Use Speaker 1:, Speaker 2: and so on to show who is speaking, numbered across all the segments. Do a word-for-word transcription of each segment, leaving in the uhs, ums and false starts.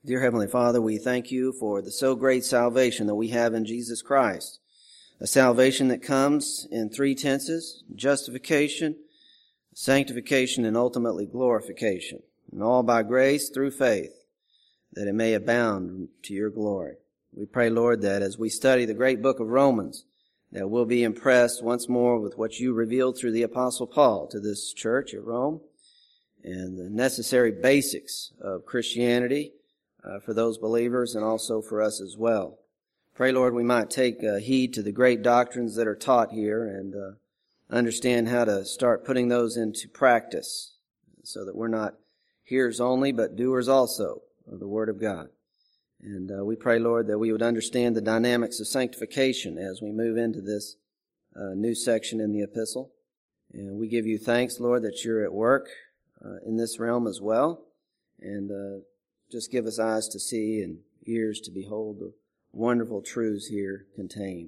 Speaker 1: Dear Heavenly Father, we thank you for the so great salvation that we have in Jesus Christ. A salvation that comes in three tenses: justification, sanctification, and ultimately glorification. And all by grace through faith, that it may abound to your glory. We pray, Lord, that as we study the great book of Romans, that we'll be impressed once more with what you revealed through the Apostle Paul to this church at Rome, and the necessary basics of Christianity uh, for those believers and also for us as well. Pray, Lord, we might take uh, heed to the great doctrines that are taught here and uh, understand how to start putting those into practice so that we're not hearers only but doers also of the Word of God. And uh, we pray, Lord, that we would understand the dynamics of sanctification as we move into this uh, new section in the epistle. And we give you thanks, Lord, that you're at work uh, in this realm as well. And uh, just give us eyes to see and ears to behold the wonderful truths here contained.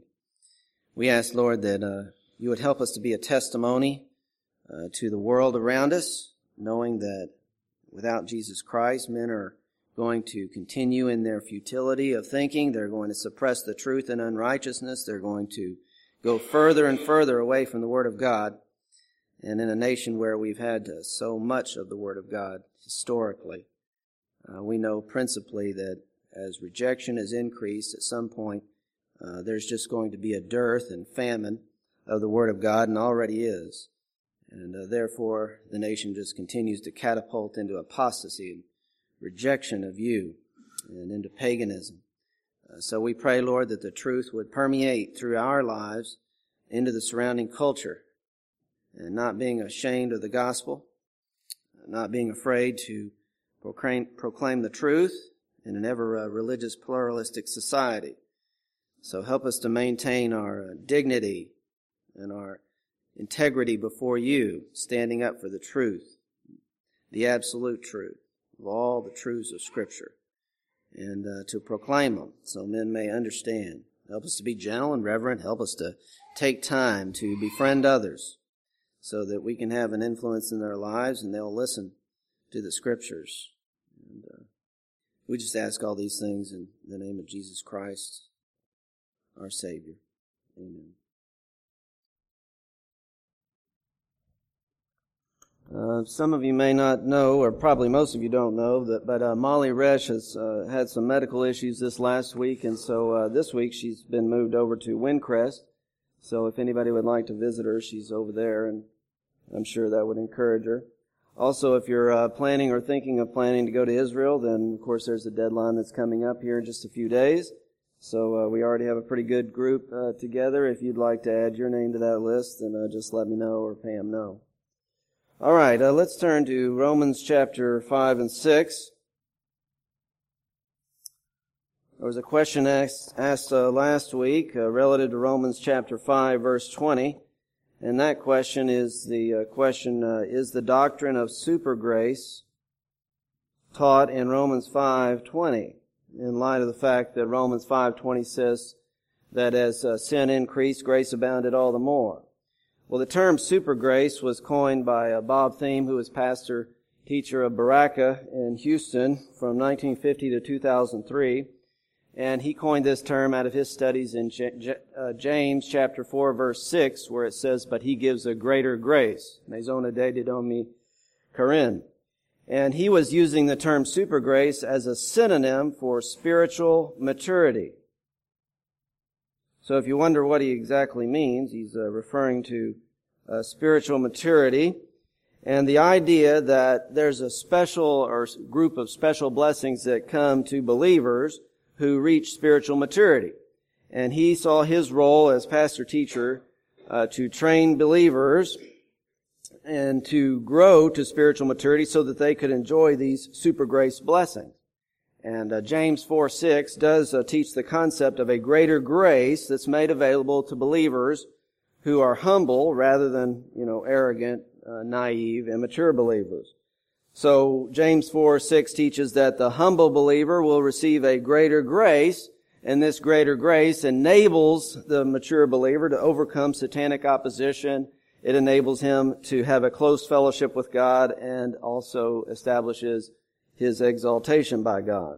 Speaker 1: We ask, Lord, that uh, you would help us to be a testimony uh, to the world around us, knowing that without Jesus Christ, men are going to continue in their futility of thinking. They're going to suppress the truth and unrighteousness. They're going to go further and further away from the Word of God. And in a nation where we've had uh, so much of the Word of God historically, uh, we know principally that as rejection has increased, at some point uh, there's just going to be a dearth and famine of the Word of God, and already is. And uh, therefore, the nation just continues to catapult into apostasy and rejection of you and into paganism. Uh, so we pray, Lord, that the truth would permeate through our lives into the surrounding culture, and not being ashamed of the gospel, not being afraid to proclaim, proclaim the truth in an ever uh, religious pluralistic society. So help us to maintain our uh, dignity and our integrity before you, standing up for the truth, the absolute truth of all the truths of Scripture, and uh, to proclaim them so men may understand. Help us to be gentle and reverent. Help us to take time to befriend others so that we can have an influence in their lives and they'll listen to the Scriptures. And uh, we just ask all these things in the name of Jesus Christ, our Savior. Amen. Uh, some of you may not know, or probably most of you don't know, that but uh, Molly Resch has uh, had some medical issues this last week, and so uh, this week she's been moved over to Windcrest. So if anybody would like to visit her, she's over there, and I'm sure that would encourage her. Also, if you're uh, planning or thinking of planning to go to Israel, then of course there's a deadline that's coming up here in just a few days. So uh, we already have a pretty good group uh, together. If you'd like to add your name to that list, then uh, just let me know or Pam know. All right, uh, let's turn to Romans chapter five and six. There was a question asked, asked uh, last week uh, relative to Romans chapter five, verse twenty. And that question is the uh, question, uh, is the doctrine of super grace taught in Romans five twenty? In light of the fact that Romans five twenty says that as uh, sin increased, grace abounded all the more. Well, the term super grace was coined by uh, Bob Thiem, who was pastor teacher of Baraka in Houston from nineteen fifty to two thousand three. And he coined this term out of his studies in J- J- uh, James chapter four, verse six, where it says, "But he gives a greater grace." Mezona de didomi karin. And he was using the term super grace as a synonym for spiritual maturity. So if you wonder what he exactly means, he's uh, referring to uh, spiritual maturity and the idea that there's a special or group of special blessings that come to believers who reach spiritual maturity. And he saw his role as pastor-teacher uh, to train believers and to grow to spiritual maturity so that they could enjoy these super grace blessings. And uh, James four six does uh, teach the concept of a greater grace that's made available to believers who are humble rather than, you know, arrogant, uh, naive, immature believers. So James four six teaches that the humble believer will receive a greater grace, and this greater grace enables the mature believer to overcome satanic opposition. It enables him to have a close fellowship with God and also establishes his exaltation by God.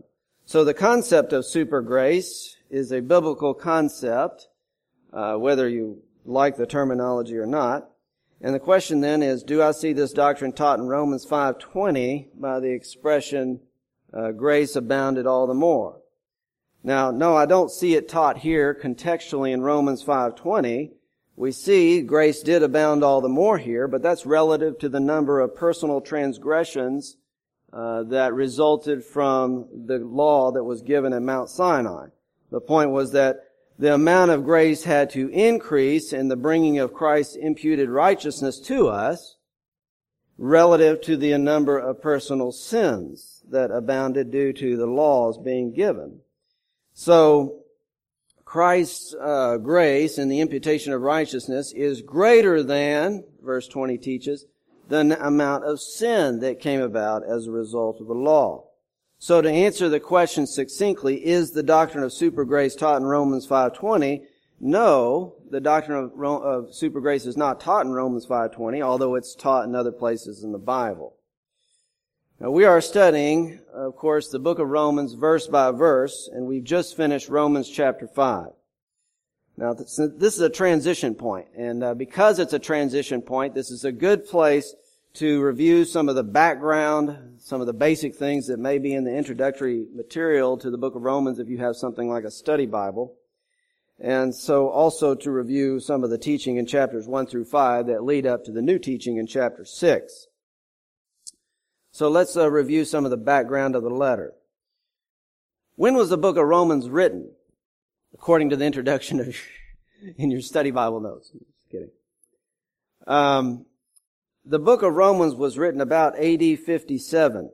Speaker 1: So the concept of super grace is a biblical concept, uh, whether you like the terminology or not. And the question then is, do I see this doctrine taught in Romans five twenty by the expression, uh, grace abounded all the more? Now, no, I don't see it taught here contextually in Romans five twenty. We see grace did abound all the more here, but that's relative to the number of personal transgressions uh, that resulted from the law that was given at Mount Sinai. The point was that the amount of grace had to increase in the bringing of Christ's imputed righteousness to us relative to the number of personal sins that abounded due to the laws being given. So, Christ's uh, grace and the imputation of righteousness is greater than, verse twenty teaches, the n- amount of sin that came about as a result of the law. So to answer the question succinctly, is the doctrine of super grace taught in Romans five twenty? No, the doctrine of, Ro- of super grace is not taught in Romans five twenty, although it's taught in other places in the Bible. Now, we are studying, of course, the book of Romans verse by verse, and we've just finished Romans chapter five. Now, this is a transition point, and uh, because it's a transition point, this is a good place to review some of the background, some of the basic things that may be in the introductory material to the book of Romans if you have something like a study Bible. And so also to review some of the teaching in chapters one through five that lead up to the new teaching in chapter six. So let's uh, review some of the background of the letter. When was the book of Romans written? According to the introduction of in your study Bible notes. Just kidding. Um, the book of Romans was written about A D fifty-seven.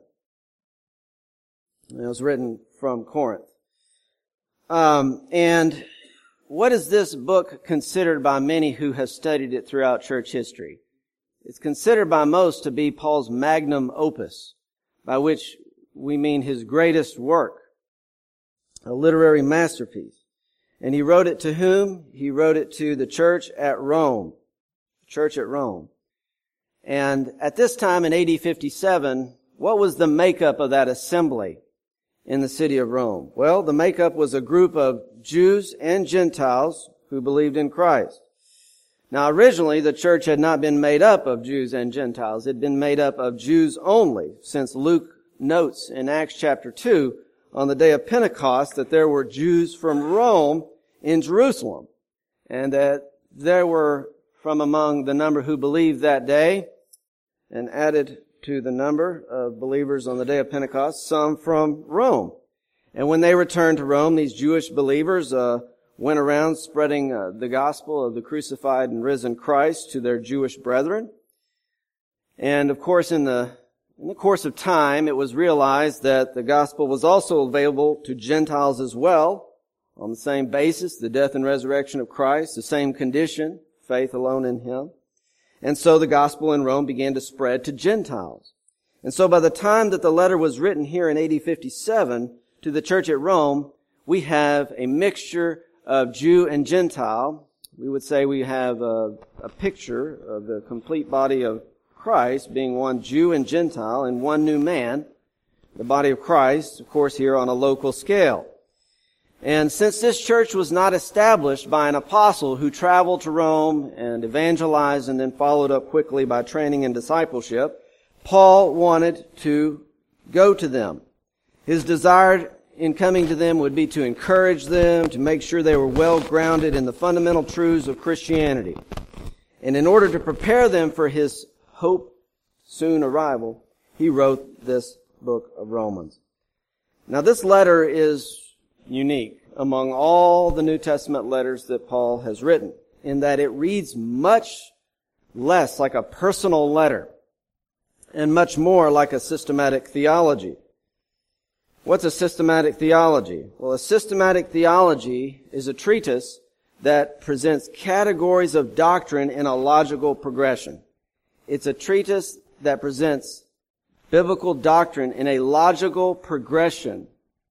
Speaker 1: It was written from Corinth. Um, and what is this book considered by many who have studied it throughout church history? It's considered by most to be Paul's magnum opus, by which we mean his greatest work, a literary masterpiece. And he wrote it to whom? He wrote it to the church at Rome, church at Rome. And at this time in A D fifty-seven, what was the makeup of that assembly in the city of Rome? Well, the makeup was a group of Jews and Gentiles who believed in Christ. Now, originally, the church had not been made up of Jews and Gentiles. It had been made up of Jews only, since Luke notes in Acts chapter two on the day of Pentecost that there were Jews from Rome in Jerusalem, and that there were from among the number who believed that day, and added to the number of believers on the day of Pentecost, some from Rome. And when they returned to Rome, these Jewish believers uh went around spreading uh, the gospel of the crucified and risen Christ to their Jewish brethren. And of course, in the in the course of time, it was realized that the gospel was also available to Gentiles as well, on the same basis, the death and resurrection of Christ, the same condition, faith alone in Him. And so the gospel in Rome began to spread to Gentiles. And so by the time that the letter was written here in A D fifty-seven to the church at Rome, we have a mixture of Jew and Gentile. We would say we have a, a picture of the complete body of Christ being one Jew and Gentile and one new man, the body of Christ, of course, here on a local scale. And since this church was not established by an apostle who traveled to Rome and evangelized and then followed up quickly by training and discipleship, Paul wanted to go to them. His desire in coming to them would be to encourage them, to make sure they were well grounded in the fundamental truths of Christianity. And in order to prepare them for his hope soon arrival, he wrote this book of Romans. Now, this letter is unique among all the New Testament letters that Paul has written, in that it reads much less like a personal letter and much more like a systematic theology. What's a systematic theology? Well, a systematic theology is a treatise that presents categories of doctrine in a logical progression. It's a treatise that presents biblical doctrine in a logical progression.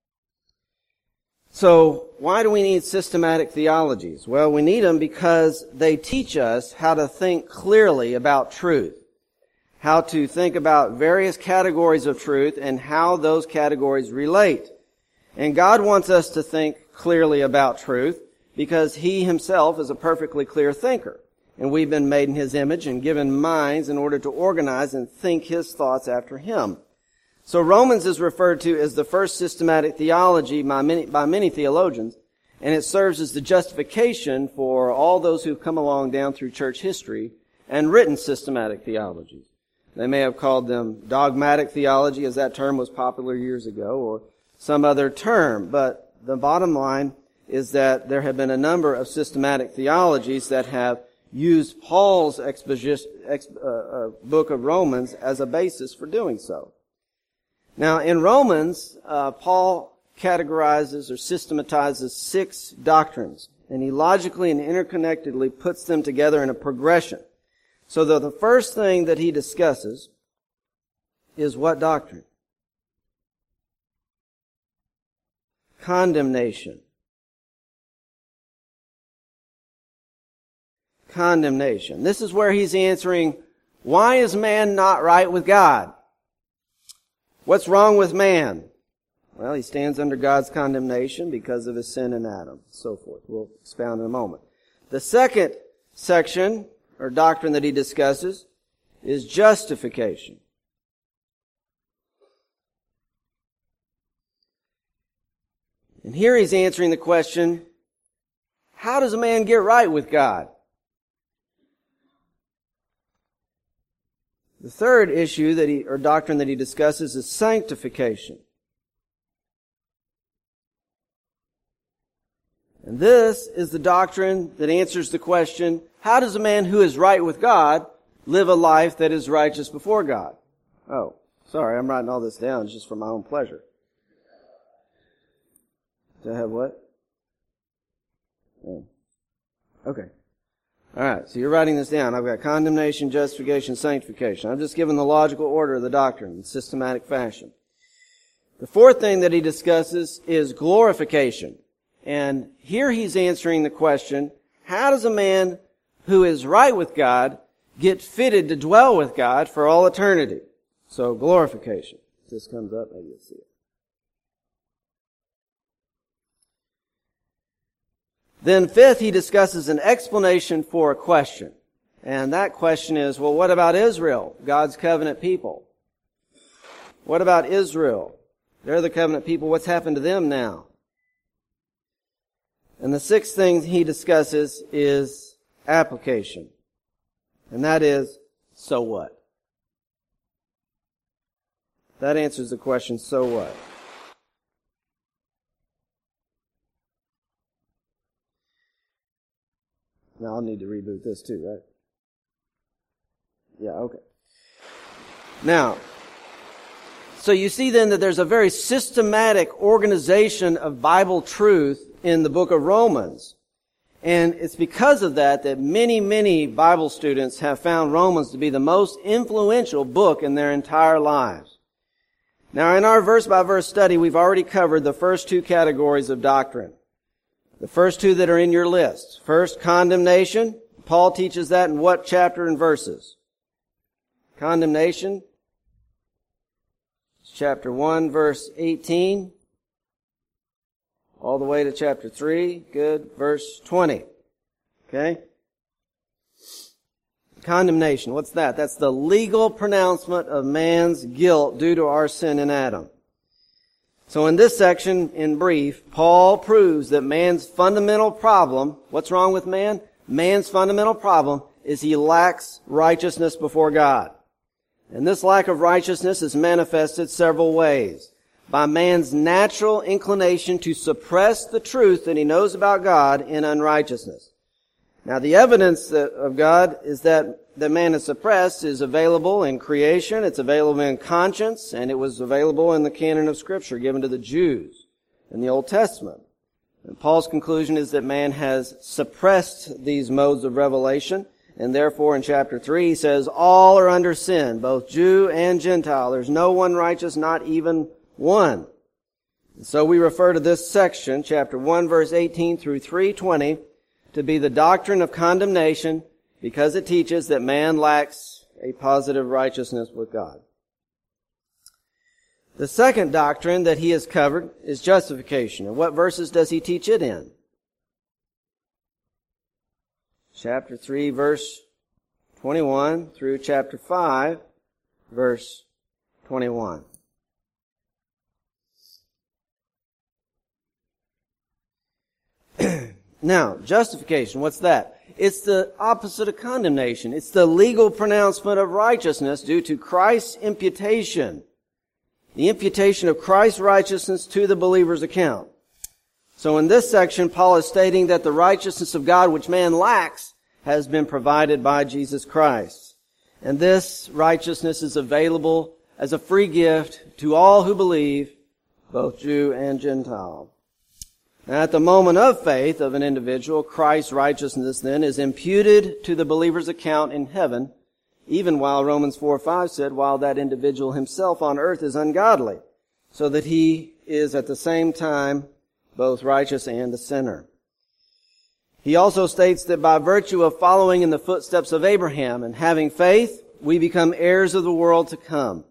Speaker 1: So, why do we need systematic theologies? Well, we need them because they teach us how to think clearly about truth, how to think about various categories of truth and how those categories relate. And God wants us to think clearly about truth because He Himself is a perfectly clear thinker. And we've been made in His image and given minds in order to organize and think His thoughts after Him. So Romans is referred to as the first systematic theology by many, by many theologians, and it serves as the justification for all those who've come along down through church history and written systematic theologies. They may have called them dogmatic theology, as that term was popular years ago, or some other term. But the bottom line is that there have been a number of systematic theologies that have used Paul's exposition, ex, uh, uh, book of Romans as a basis for doing so. Now, in Romans, uh, Paul categorizes or systematizes six doctrines, and he logically and interconnectedly puts them together in a progression. So that the first thing that he discusses is what doctrine? Condemnation. Condemnation. This is where he's answering, why is man not right with God? What's wrong with man? Well, he stands under God's condemnation because of his sin in Adam, so forth. We'll expound in a moment. The second section, or doctrine that he discusses, is justification. And here he's answering the question, how does a man get right with God? The third issue that he, or doctrine that he discusses is sanctification. And this is the doctrine that answers the question, how does a man who is right with God live a life that is righteous before God? Oh, sorry, I'm writing all this down just for my own pleasure. Do I have what? Oh. Okay. All right, so you're writing this down. I've got condemnation, justification, sanctification. I'm just giving the logical order of the doctrine in systematic fashion. The fourth thing that he discusses is glorification. And here he's answering the question, how does a man who is right with God get fitted to dwell with God for all eternity? So glorification. If this comes up, maybe you'll see it. Then fifth, he discusses an explanation for a question. And that question is, well, what about Israel, God's covenant people? What about Israel? They're the covenant people. What's happened to them now? And the sixth thing he discusses is application. And that is, so what? That answers the question, so what? Now I'll need to reboot this too, right? Yeah, okay. Now, so you see then that there's a very systematic organization of Bible truth in the book of Romans. And it's because of that that many, many Bible students have found Romans to be the most influential book in their entire lives. Now, in our verse-by-verse study, we've already covered the first two categories of doctrine. The first two that are in your list. First, condemnation. Paul teaches that in what chapter and verses? Condemnation. Chapter one, verse eighteen. All the way to chapter three. Good. Verse twenty. Okay? Condemnation. What's that? That's the legal pronouncement of man's guilt due to our sin in Adam. So in this section, in brief, Paul proves that man's fundamental problem, what's wrong with man? Man's fundamental problem is he lacks righteousness before God. And this lack of righteousness is manifested several ways. By man's natural inclination to suppress the truth that he knows about God in unrighteousness. Now the evidence of God is that that man is suppressed is available in creation, it's available in conscience, and it was available in the canon of Scripture given to the Jews in the Old Testament. And Paul's conclusion is that man has suppressed these modes of revelation, and therefore in chapter three he says, all are under sin, both Jew and Gentile. There's no one righteous, not even one. And so we refer to this section, chapter one, verse eighteen through three twenty, to be the doctrine of condemnation, because it teaches that man lacks a positive righteousness with God. The second doctrine that he has covered is justification. And what verses does he teach it in? Chapter three, verse twenty-one through chapter five, verse twenty-one. Now, justification, what's that? It's the opposite of condemnation. It's the legal pronouncement of righteousness due to Christ's imputation. The imputation of Christ's righteousness to the believer's account. So in this section, Paul is stating that the righteousness of God which man lacks has been provided by Jesus Christ. And this righteousness is available as a free gift to all who believe, both Jew and Gentile. Now, at the moment of faith of an individual, Christ's righteousness then is imputed to the believer's account in heaven, even while Romans four five said, while that individual himself on earth is ungodly, so that he is at the same time both righteous and a sinner. He also states that by virtue of following in the footsteps of Abraham and having faith, we become heirs of the world to come.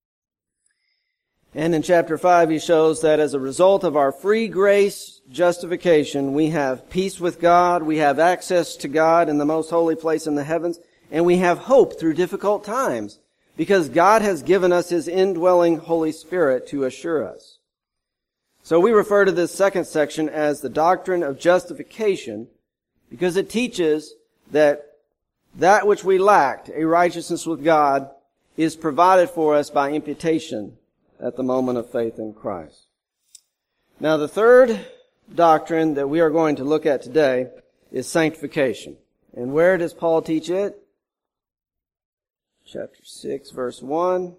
Speaker 1: And in chapter five, he shows that as a result of our free grace justification, we have peace with God, we have access to God in the most holy place in the heavens, and we have hope through difficult times, because God has given us His indwelling Holy Spirit to assure us. So we refer to this second section as the doctrine of justification, because it teaches that that which we lacked, a righteousness with God, is provided for us by imputation at the moment of faith in Christ. Now, the third doctrine that we are going to look at today is sanctification. And where does Paul teach it? Chapter six, verse one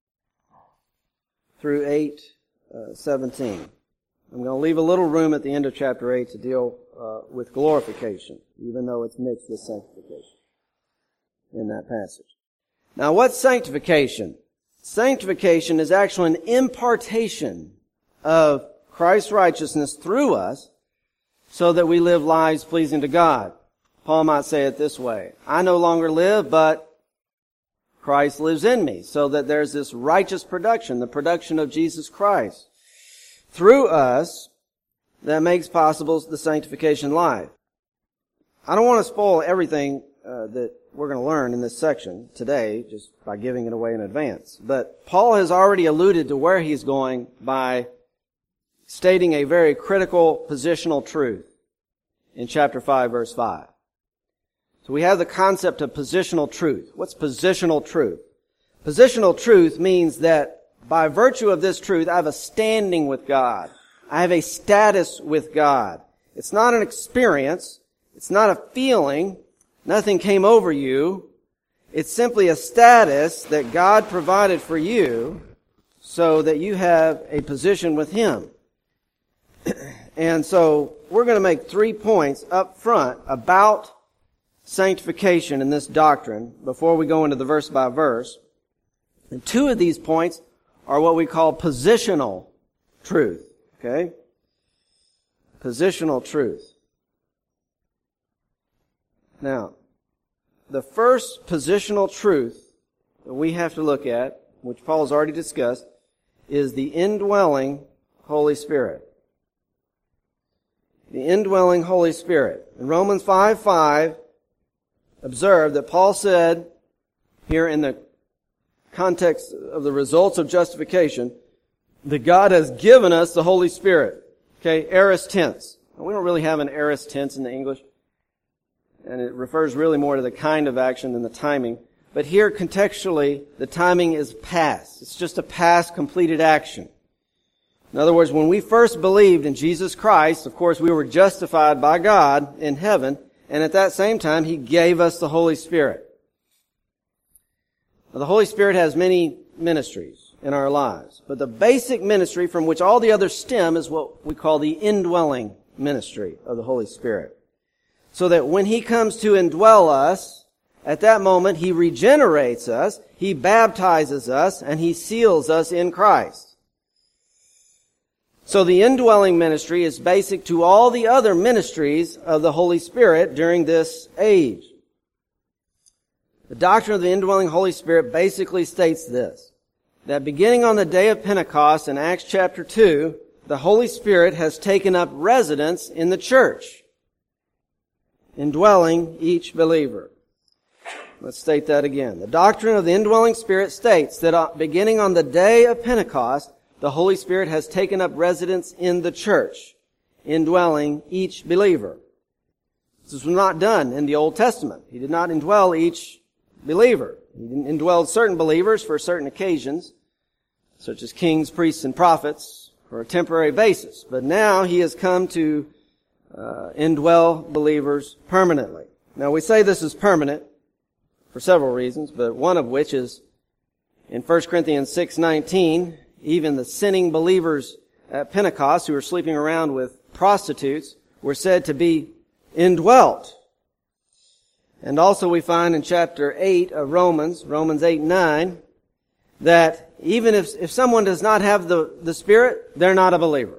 Speaker 1: through eight, uh, seventeen. I'm going to leave a little room at the end of chapter eight to deal uh, with glorification, even though it's mixed with sanctification in that passage. Now, what's sanctification? Sanctification is actually an impartation of Christ's righteousness through us so that we live lives pleasing to God. Paul might say it this way: I no longer live, but Christ lives in me, so that there's this righteous production, the production of Jesus Christ through us that makes possible the sanctification life. I don't want to spoil everything uh, that we're going to learn in this section today just by giving it away in advance. But Paul has already alluded to where he's going by stating a very critical positional truth in chapter five, verse five. So we have the concept of positional truth. What's positional truth? Positional truth means that by virtue of this truth, I have a standing with God. I have a status with God. It's not an experience. It's not a feeling. Nothing came over you. It's simply a status that God provided for you so that you have a position with Him. And so we're going to make three points up front about sanctification in this doctrine before we go into the verse by verse. And two of these points are what we call positional truth. Okay? Positional truth. Now, the first positional truth that we have to look at, which Paul's already discussed, is the indwelling Holy Spirit. The indwelling Holy Spirit. In Romans five five, observe that Paul said, here in the context of the results of justification, that God has given us the Holy Spirit. Okay, aorist tense. We don't really have an aorist tense in the English, and it refers really more to the kind of action than the timing. But here, contextually, the timing is past. It's just a past completed action. In other words, when we first believed in Jesus Christ, of course, we were justified by God in heaven, and at that same time, He gave us the Holy Spirit. Now, the Holy Spirit has many ministries in our lives, but the basic ministry from which all the others stem is what we call the indwelling ministry of the Holy Spirit. So that when He comes to indwell us, at that moment He regenerates us, He baptizes us, and He seals us in Christ. So the indwelling ministry is basic to all the other ministries of the Holy Spirit during this age. The doctrine of the indwelling Holy Spirit basically states this: that beginning on the day of Pentecost in Acts chapter two, the Holy Spirit has taken up residence in the church, indwelling each believer. Let's state that again. The doctrine of the indwelling Spirit states that beginning on the day of Pentecost, the Holy Spirit has taken up residence in the church, indwelling each believer. This was not done in the Old Testament. He did not indwell each believer. He indwelled certain believers for certain occasions, such as kings, priests, and prophets, for a temporary basis. But now He has come to uh, indwell believers permanently. Now we say this is permanent for several reasons, but one of which is in First Corinthians six nineteen, even the sinning believers at Pentecost who were sleeping around with prostitutes were said to be indwelt. And also we find in chapter eight of Romans, Romans eight nine, that even if, if someone does not have the, the Spirit, they're not a believer.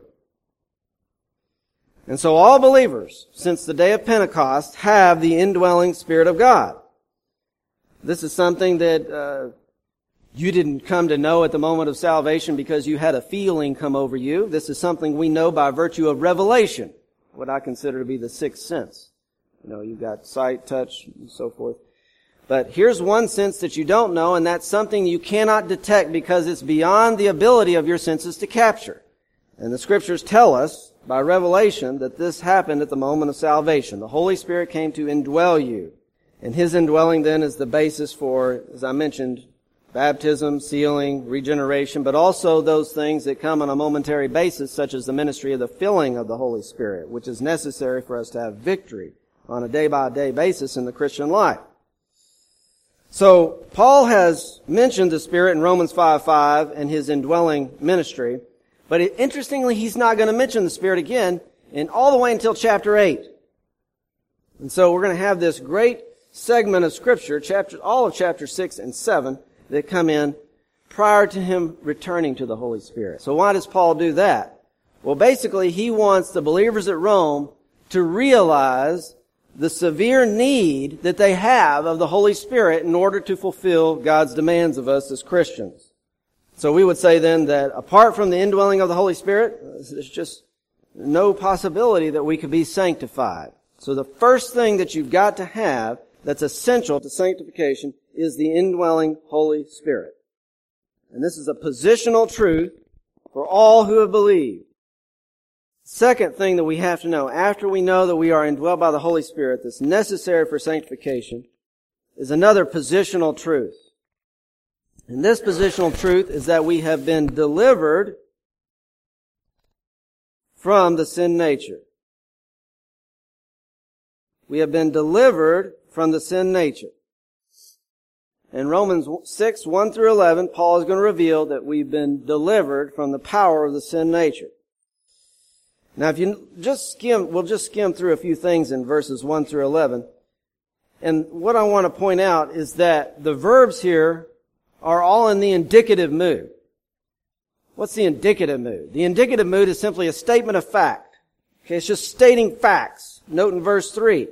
Speaker 1: And so all believers, since the day of Pentecost, have the indwelling Spirit of God. This is something that uh, you didn't come to know at the moment of salvation because you had a feeling come over you. This is something we know by virtue of revelation, what I consider to be the sixth sense. You know, you've got sight, touch, and so forth. But here's one sense that you don't know, and that's something you cannot detect because it's beyond the ability of your senses to capture. And the Scriptures tell us by revelation that this happened at the moment of salvation. The Holy Spirit came to indwell you. And His indwelling then is the basis for, as I mentioned, baptism, sealing, regeneration, but also those things that come on a momentary basis, such as the ministry of the filling of the Holy Spirit, which is necessary for us to have victory on a day-by-day basis in the Christian life. So, Paul has mentioned the Spirit in Romans five five and His indwelling ministry, but it, interestingly, he's not going to mention the Spirit again in all the way until chapter eight. And so we're going to have this great segment of Scripture, chapter, all of chapter six and seven, that come in prior to Him returning to the Holy Spirit. So why does Paul do that? Well, basically, he wants the believers at Rome to realize the severe need that they have of the Holy Spirit in order to fulfill God's demands of us as Christians. So we would say then that apart from the indwelling of the Holy Spirit, there's just no possibility that we could be sanctified. So the first thing that you've got to have that's essential to sanctification is the indwelling Holy Spirit. And this is a positional truth for all who have believed. Second thing that we have to know, after we know that we are indwelled by the Holy Spirit, that's necessary for sanctification, is another positional truth. And this positional truth is that we have been delivered from the sin nature. We have been delivered from the sin nature. In Romans six, one through eleven, Paul is going to reveal that we've been delivered from the power of the sin nature. Now, if you just skim, we'll just skim through a few things in verses one through eleven. And what I want to point out is that the verbs here are all in the indicative mood. What's the indicative mood? The indicative mood is simply a statement of fact. Okay, it's just stating facts. Note in verse three.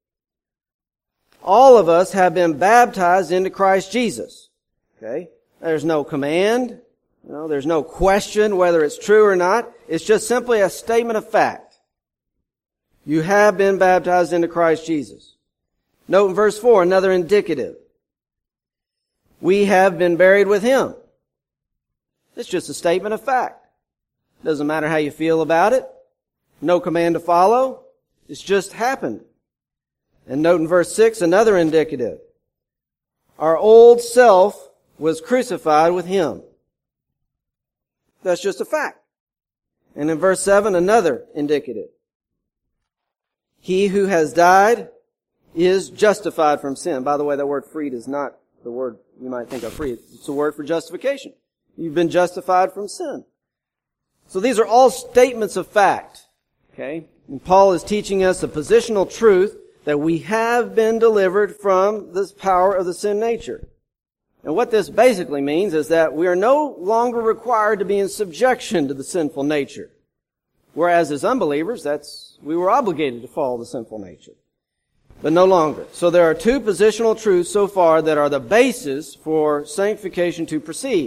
Speaker 1: All of us have been baptized into Christ Jesus. Okay? There's no command. You know, there's no question whether it's true or not. It's just simply a statement of fact. You have been baptized into Christ Jesus. Note in verse four, another indicative. We have been buried with Him. It's just a statement of fact. Doesn't matter how you feel about it. No command to follow. It's just happened. And note in verse six, another indicative. Our old self was crucified with Him. That's just a fact. And in verse seven, another indicative. He who has died is justified from sin. By the way, that word freed is not the word you might think of freed. It's a word for justification. You've been justified from sin. So these are all statements of fact. Okay? And Paul is teaching us a positional truth that we have been delivered from this power of the sin nature. And what this basically means is that we are no longer required to be in subjection to the sinful nature. Whereas as unbelievers, that's, we were obligated to follow the sinful nature. But no longer. So there are two positional truths so far that are the basis for sanctification to proceed.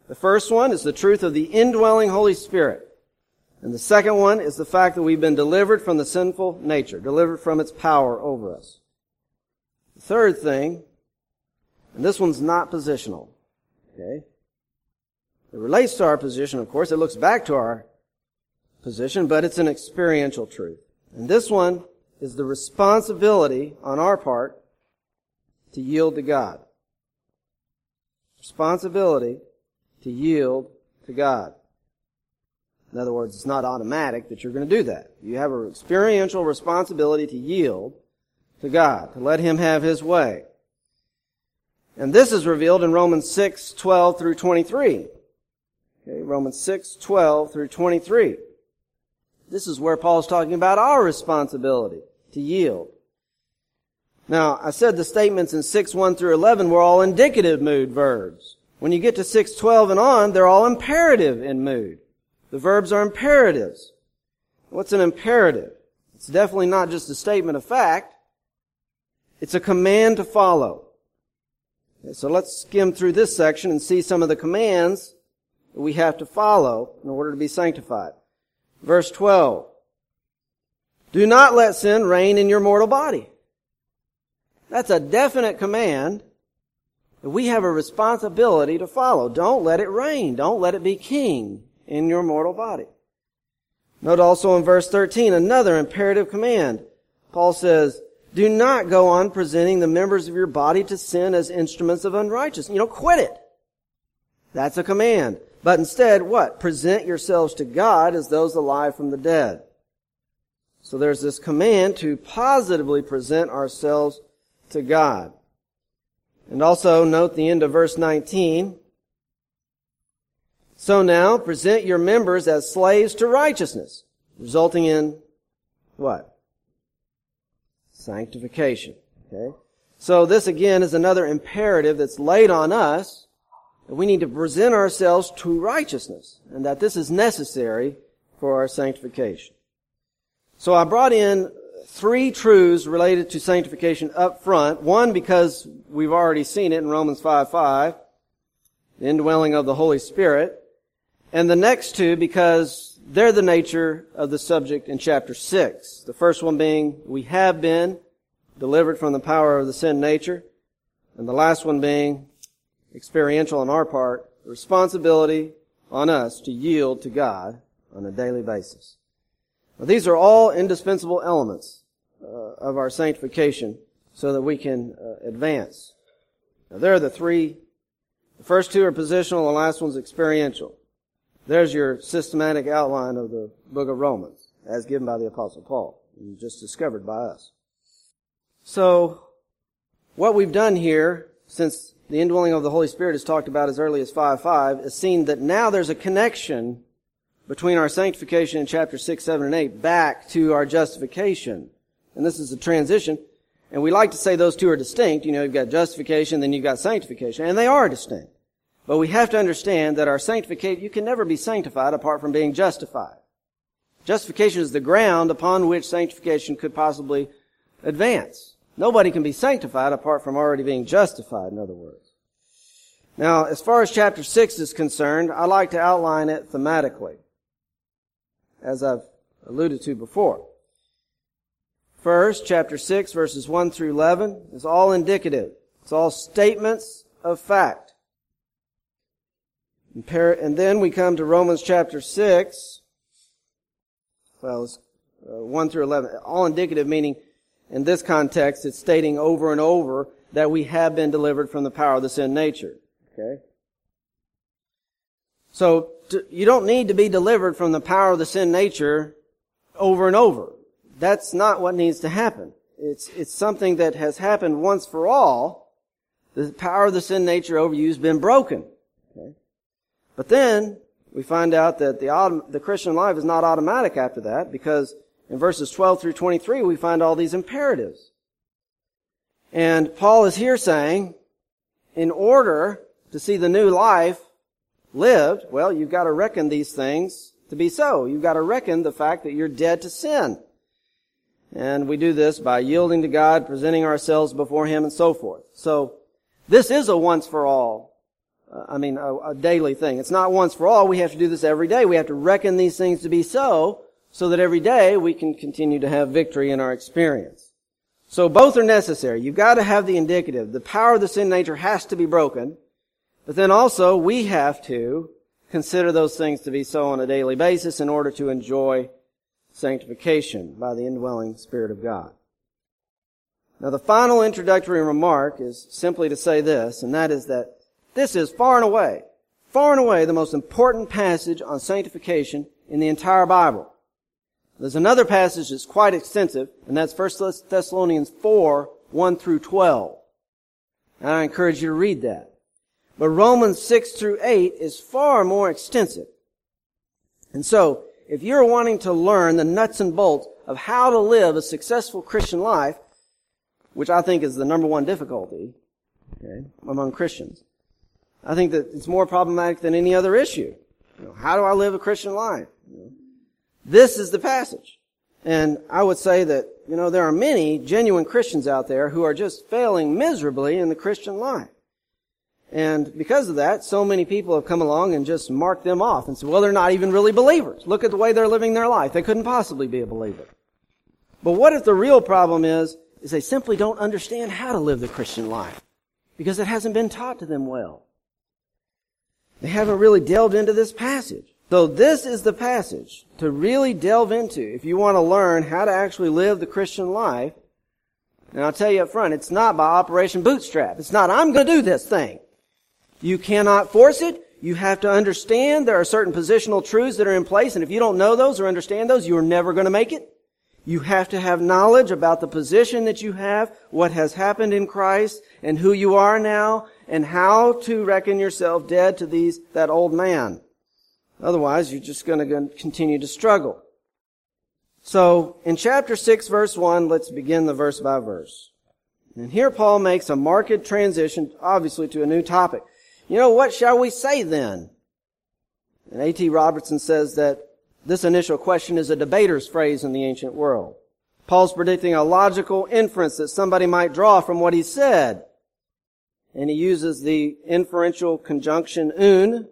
Speaker 1: The first one is the truth of the indwelling Holy Spirit. And the second one is the fact that we've been delivered from the sinful nature, delivered from its power over us. The third thing, and this one's not positional, okay? It relates to our position, of course. It looks back to our position, but it's an experiential truth. And this one is the responsibility on our part to yield to God. Responsibility to yield to God. In other words, it's not automatic that you're going to do that. You have an experiential responsibility to yield to God, to let Him have His way. And this is revealed in Romans six, twelve through twenty-three. Okay, Romans six, twelve through twenty-three. This is where Paul's talking about our responsibility to yield. Now, I said the statements in six, one through eleven were all indicative mood verbs. When you get to six, twelve and on, they're all imperative in mood. The verbs are imperatives. What's an imperative? It's definitely not just a statement of fact. It's a command to follow. Okay, so let's skim through this section and see some of the commands that we have to follow in order to be sanctified. Verse twelve. Do not let sin reign in your mortal body. That's a definite command that we have a responsibility to follow. Don't let it reign. Don't let it be king in your mortal body. Note also in verse thirteen, another imperative command. Paul says, do not go on presenting the members of your body to sin as instruments of unrighteousness. You know, quit it. That's a command. But instead, what? Present yourselves to God as those alive from the dead. So there's this command to positively present ourselves to God. And also note the end of verse nineteen. So now, present your members as slaves to righteousness, resulting in what? Sanctification. Okay? So this again is another imperative that's laid on us, that we need to present ourselves to righteousness, and that this is necessary for our sanctification. So I brought in three truths related to sanctification up front. One, because we've already seen it in Romans five five, the indwelling of the Holy Spirit. And the next two, because they're the nature of the subject in chapter six. The first one being, we have been delivered from the power of the sin nature. And the last one being, experiential on our part, the responsibility on us to yield to God on a daily basis. Now, these are all indispensable elements uh, of our sanctification so that we can uh, advance. Now, there are the three. The first two are positional, the last one's experiential. There's your systematic outline of the book of Romans, as given by the Apostle Paul, and just discovered by us. So, what we've done here, since the indwelling of the Holy Spirit is talked about as early as five five, is seen that now there's a connection between our sanctification in chapter six, seven, and eight back to our justification. And this is a transition. And we like to say those two are distinct. You know, you've got justification, then you've got sanctification. And they are distinct. But we have to understand that our sanctification, you can never be sanctified apart from being justified. Justification is the ground upon which sanctification could possibly advance. Nobody can be sanctified apart from already being justified, in other words. Now, as far as chapter six is concerned, I like to outline it thematically, as I've alluded to before. First, chapter six, verses one through eleven, is all indicative. It's all statements of fact. And then we come to Romans chapter six, well, it's uh, one through eleven, all indicative, meaning in this context, it's stating over and over that we have been delivered from the power of the sin nature. Okay? So, to, you don't need to be delivered from the power of the sin nature over and over. That's not what needs to happen. It's, it's something that has happened once for all. The power of the sin nature over you has been broken. Okay? But then, we find out that the, the Christian life is not automatic after that, because in verses twelve through twenty-three, we find all these imperatives. And Paul is here saying, in order to see the new life lived, well, you've got to reckon these things to be so. You've got to reckon the fact that you're dead to sin. And we do this by yielding to God, presenting ourselves before Him, and so forth. So, this is a once-for-all uh, I mean, a, a daily thing. It's not once for all. We have to do this every day. We have to reckon these things to be so, so that every day we can continue to have victory in our experience. So both are necessary. You've got to have the indicative. The power of the sin nature has to be broken, but then also we have to consider those things to be so on a daily basis in order to enjoy sanctification by the indwelling Spirit of God. Now the final introductory remark is simply to say this, and that is that this is far and away, far and away the most important passage on sanctification in the entire Bible. There's another passage that's quite extensive, and that's First Thessalonians four, one through twelve. And I encourage you to read that. But Romans six through eight is far more extensive. And so, if you're wanting to learn the nuts and bolts of how to live a successful Christian life, which I think is the number one difficulty, okay, among Christians, I think that it's more problematic than any other issue. You know, how do I live a Christian life? You know, this is the passage. And I would say that, you know, there are many genuine Christians out there who are just failing miserably in the Christian life. And because of that, so many people have come along and just marked them off and said, well, they're not even really believers. Look at the way they're living their life. They couldn't possibly be a believer. But what if the real problem is, is they simply don't understand how to live the Christian life because it hasn't been taught to them well. They haven't really delved into this passage. So this is the passage to really delve into if you want to learn how to actually live the Christian life. And I'll tell you up front, it's not by Operation Bootstrap. It's not, I'm going to do this thing. You cannot force it. You have to understand there are certain positional truths that are in place, and if you don't know those or understand those, you're never going to make it. You have to have knowledge about the position that you have, what has happened in Christ, and who you are now, and how to reckon yourself dead to these that old man. Otherwise, you're just going to continue to struggle. So, in chapter six, verse one, let's begin the verse by verse. And here Paul makes a marked transition, obviously, to a new topic. You know, what shall we say then? And A T Robertson says that this initial question is a debater's phrase in the ancient world. Paul's predicting a logical inference that somebody might draw from what he said. And he uses the inferential conjunction un,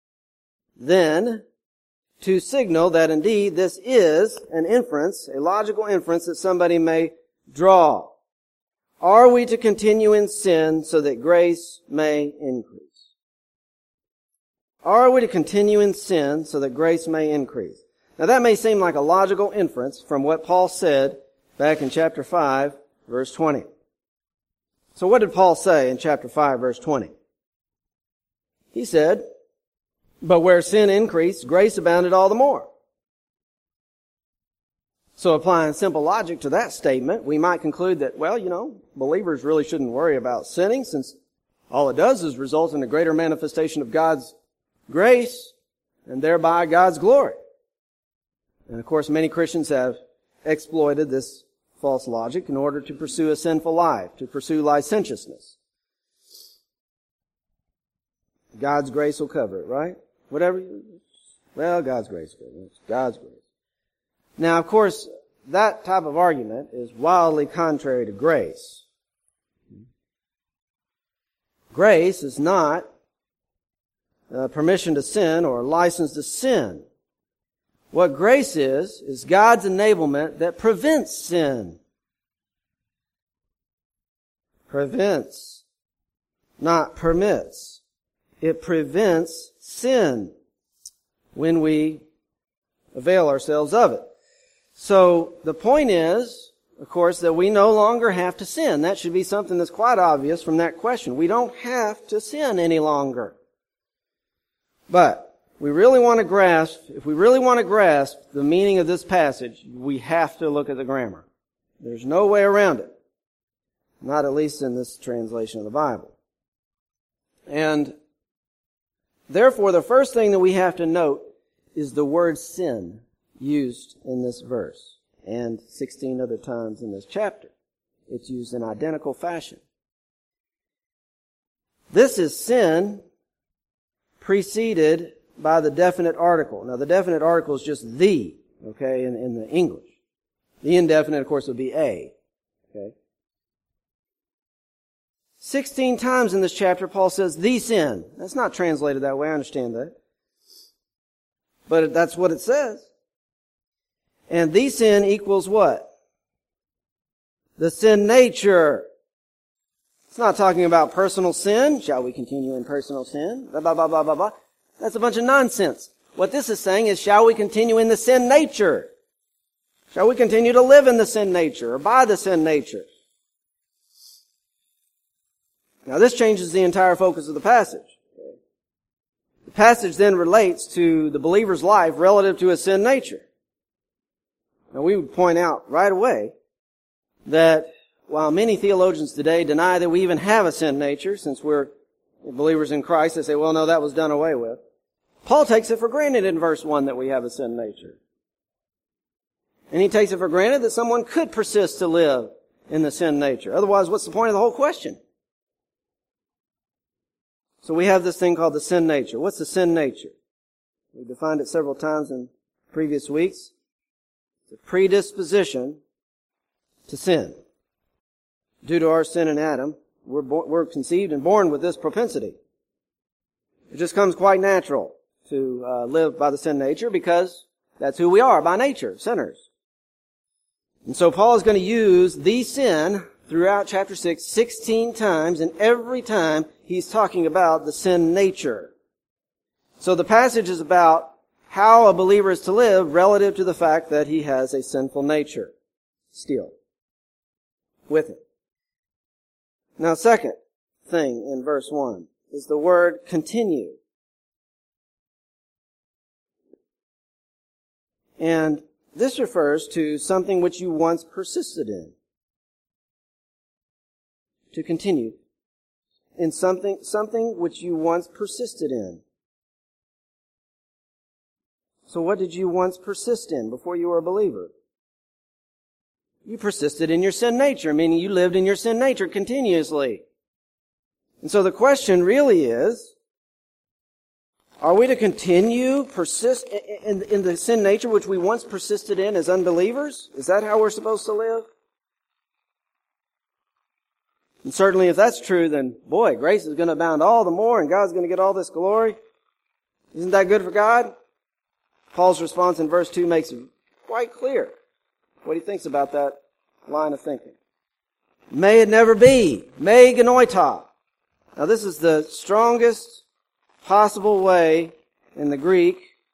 Speaker 1: then, to signal that indeed this is an inference, a logical inference that somebody may draw. Are we to continue in sin so that grace may increase? Are we to continue in sin so that grace may increase? Now that may seem like a logical inference from what Paul said back in chapter five, verse twenty. So what did Paul say in chapter five, verse twenty? He said, but where sin increased, grace abounded all the more. So applying simple logic to that statement, we might conclude that, well, you know, believers really shouldn't worry about sinning since all it does is result in a greater manifestation of God's grace and thereby God's glory. And of course, many Christians have exploited this false logic in order to pursue a sinful life, to pursue licentiousness. God's grace will cover it, right? Whatever, well, God's grace, God's grace. Now, of course, that type of argument is wildly contrary to grace. Grace is not uh, permission to sin or license to sin. What grace is, is God's enablement that prevents sin. Prevents, not permits. It prevents sin when we avail ourselves of it. So the point is, of course, that we no longer have to sin. That should be something that's quite obvious from that question. We don't have to sin any longer. But we really want to grasp, if we really want to grasp the meaning of this passage, we have to look at the grammar. There's no way around it. Not at least in this translation of the Bible. And therefore, the first thing that we have to note is the word sin used in this verse and sixteen other times in this chapter. It's used in identical fashion. This is sin preceded by the definite article. Now, the definite article is just the, okay, in, in the English. The indefinite, of course, would be a, okay. Sixteen times in this chapter, Paul says, the sin. That's not translated that way, I understand that. But that's what it says. And the sin equals what? The sin nature. It's not talking about personal sin. Shall we continue in personal sin? Blah, blah, blah, blah, blah, blah. That's a bunch of nonsense. What this is saying is, shall we continue in the sin nature? Shall we continue to live in the sin nature or by the sin nature? Now this changes the entire focus of the passage. The passage then relates to the believer's life relative to his sin nature. Now we would point out right away that while many theologians today deny that we even have a sin nature, since we're believers in Christ, they say, well, no, that was done away with. Paul takes it for granted in verse one that we have a sin nature. And he takes it for granted that someone could persist to live in the sin nature. Otherwise, what's the point of the whole question? So we have this thing called the sin nature. What's the sin nature? We've defined it several times in previous weeks. It's a predisposition to sin. Due to our sin in Adam, we're, bo- we're conceived and born with this propensity. It just comes quite natural to uh, live by the sin nature because that's who we are by nature, sinners. And so Paul is going to use the sin throughout chapter six, sixteen times, and every time he's talking about the sin nature. So the passage is about how a believer is to live relative to the fact that he has a sinful nature still with him. Now, second thing in verse one is the word continue. And this refers to something which you once persisted in. To continue. In something, something which you once persisted in. So what did you once persist in before you were a believer? You persisted in your sin nature, meaning you lived in your sin nature continuously. And so the question really is, are we to continue, persist in, in, in the sin nature which we once persisted in as unbelievers? Is that how we're supposed to live? And certainly if that's true, then boy, grace is going to abound all the more and God's going to get all this glory. Isn't that good for God? Paul's response in verse two makes it quite clear what he thinks about that line of thinking. May it never be. May genoita. Now this is the strongest possible way in the Greek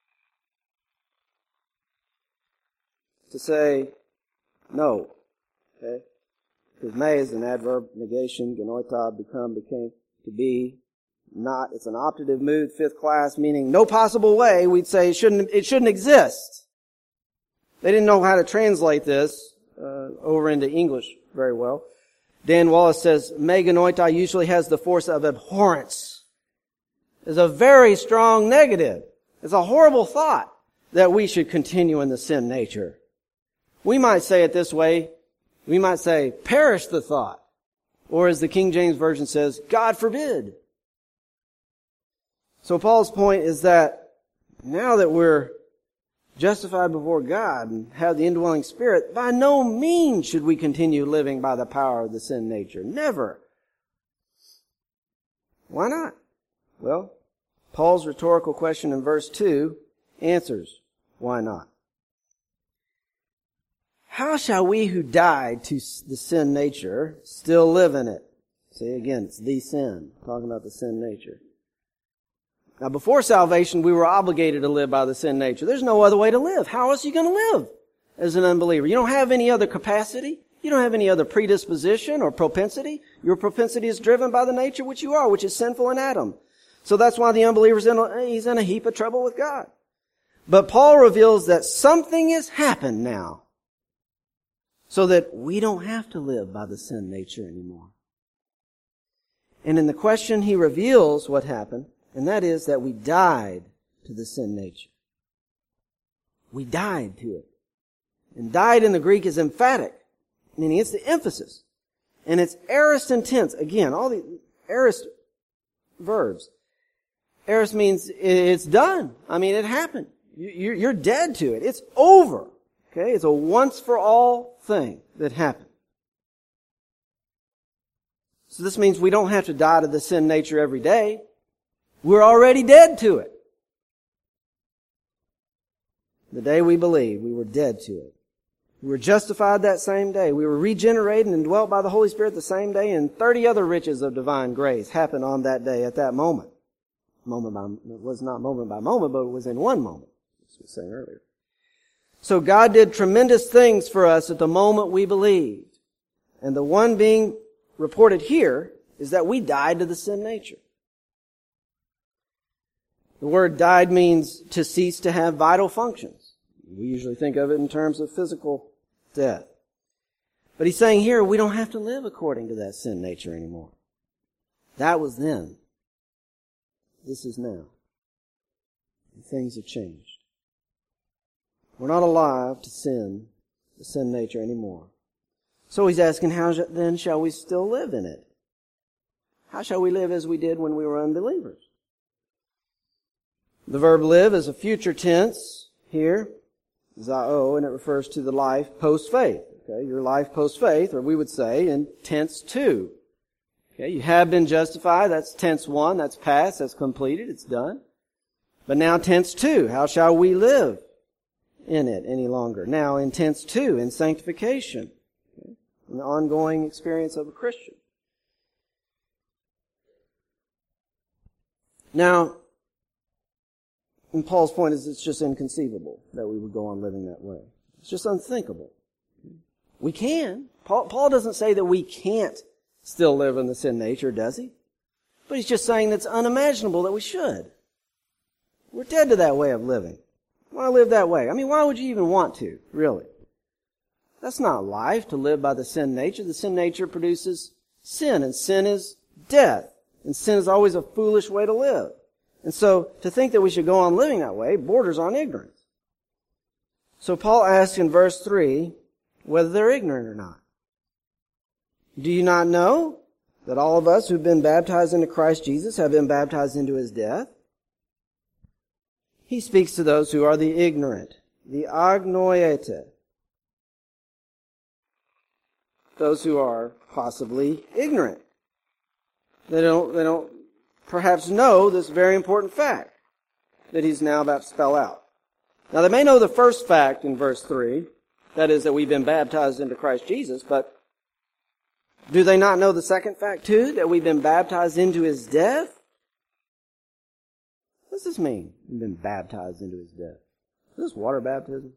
Speaker 1: to say no. Okay? Because may is an adverb negation. Genoita, become, became, to be, not. It's an optative mood, fifth class, meaning no possible way. We'd say it shouldn't, it shouldn't exist. They didn't know how to translate this uh, over into English very well. Dan Wallace says, me genoita usually has the force of abhorrence. It's a very strong negative. It's a horrible thought that we should continue in the sin nature. We might say it this way. We might say, perish the thought. Or as the King James Version says, God forbid. So Paul's point is that now that we're justified before God and have the indwelling Spirit, by no means should we continue living by the power of the sin nature. Never. Why not? Well, Paul's rhetorical question in verse two answers why not. How shall we who died to the sin nature still live in it? See, again, it's the sin. Talking about the sin nature. Now, before salvation, we were obligated to live by the sin nature. There's no other way to live. How else are you going to live as an unbeliever? You don't have any other capacity. You don't have any other predisposition or propensity. Your propensity is driven by the nature which you are, which is sinful in Adam. So that's why the unbeliever's in a, he's in a heap of trouble with God. But Paul reveals that something has happened now so that we don't have to live by the sin nature anymore. And in the question, he reveals what happened, and that is that we died to the sin nature. We died to it. And died in the Greek is emphatic, meaning it's the emphasis. And it's aorist intense. Again, all the aorist verbs. Aorist means it's done. I mean, it happened. You're dead to it. It's over. Okay? It's a once for all thing that happened. So this means we don't have to die to the sin nature every day. We're already dead to it. The day we believed, we were dead to it. We were justified that same day. We were regenerated and dwelt by the Holy Spirit the same day, and thirty other riches of divine grace happened on that day at that moment. Moment by, it was not moment by moment, but it was in one moment, as we were saying earlier. So God did tremendous things for us at the moment we believed. And the one being reported here is that we died to the sin nature. The word died means to cease to have vital functions. We usually think of it in terms of physical death. But he's saying here we don't have to live according to that sin nature anymore. That was then. This is now. And things have changed. We're not alive to sin, the sin nature anymore. So he's asking, how then shall we still live in it? How shall we live as we did when we were unbelievers? The verb live is a future tense here, zao, and it refers to the life post-faith. Okay, your life post-faith, or we would say in tense two. Okay, you have been justified, that's tense one, that's past, that's completed, it's done. But now tense two, how shall we live in it any longer? Now in tense two, in sanctification, okay, an ongoing experience of a Christian. Now, and Paul's point is it's just inconceivable that we would go on living that way. It's just unthinkable. We can. Paul, Paul doesn't say that we can't still live in the sin nature, does he? But he's just saying that it's unimaginable that we should. We're dead to that way of living. Why live that way? I mean, why would you even want to, really? That's not life, to live by the sin nature. The sin nature produces sin, and sin is death. And sin is always a foolish way to live. And so, to think that we should go on living that way borders on ignorance. So Paul asks in verse three whether they're ignorant or not. Do you not know that all of us who've been baptized into Christ Jesus have been baptized into His death? He speaks to those who are the ignorant, the agnoiete, those who are possibly ignorant. They don't, they don't perhaps know this very important fact that he's now about to spell out. Now they may know the first fact in verse three, that is that we've been baptized into Christ Jesus, but do they not know the second fact too, that we've been baptized into His death? What does this mean, we've been baptized into His death? Is this water baptism?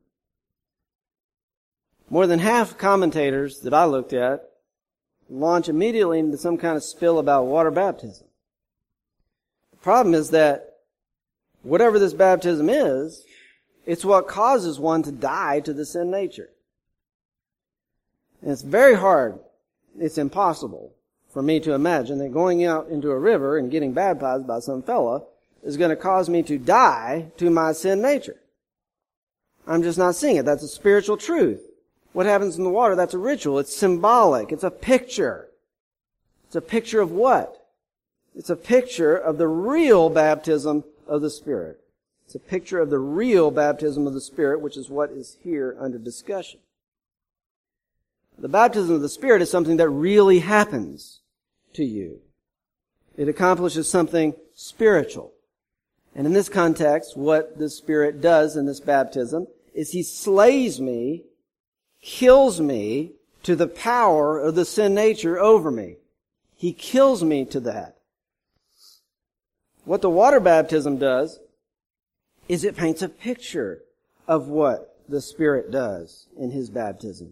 Speaker 1: More than half commentators that I looked at launch immediately into some kind of spill about water baptism. The problem is that whatever this baptism is, it's what causes one to die to the sin nature. And it's very hard, it's impossible for me to imagine that going out into a river and getting baptized by some fella is going to cause me to die to my sin nature. I'm just not seeing it. That's a spiritual truth. What happens in the water, that's a ritual. It's symbolic. It's a picture. It's a picture of what? It's a picture of the real baptism of the Spirit. It's a picture of the real baptism of the Spirit, which is what is here under discussion. The baptism of the Spirit is something that really happens to you. It accomplishes something spiritual. And in this context, what the Spirit does in this baptism is He slays me, kills me to the power of the sin nature over me. He kills me to that. What the water baptism does is it paints a picture of what the Spirit does in His baptism.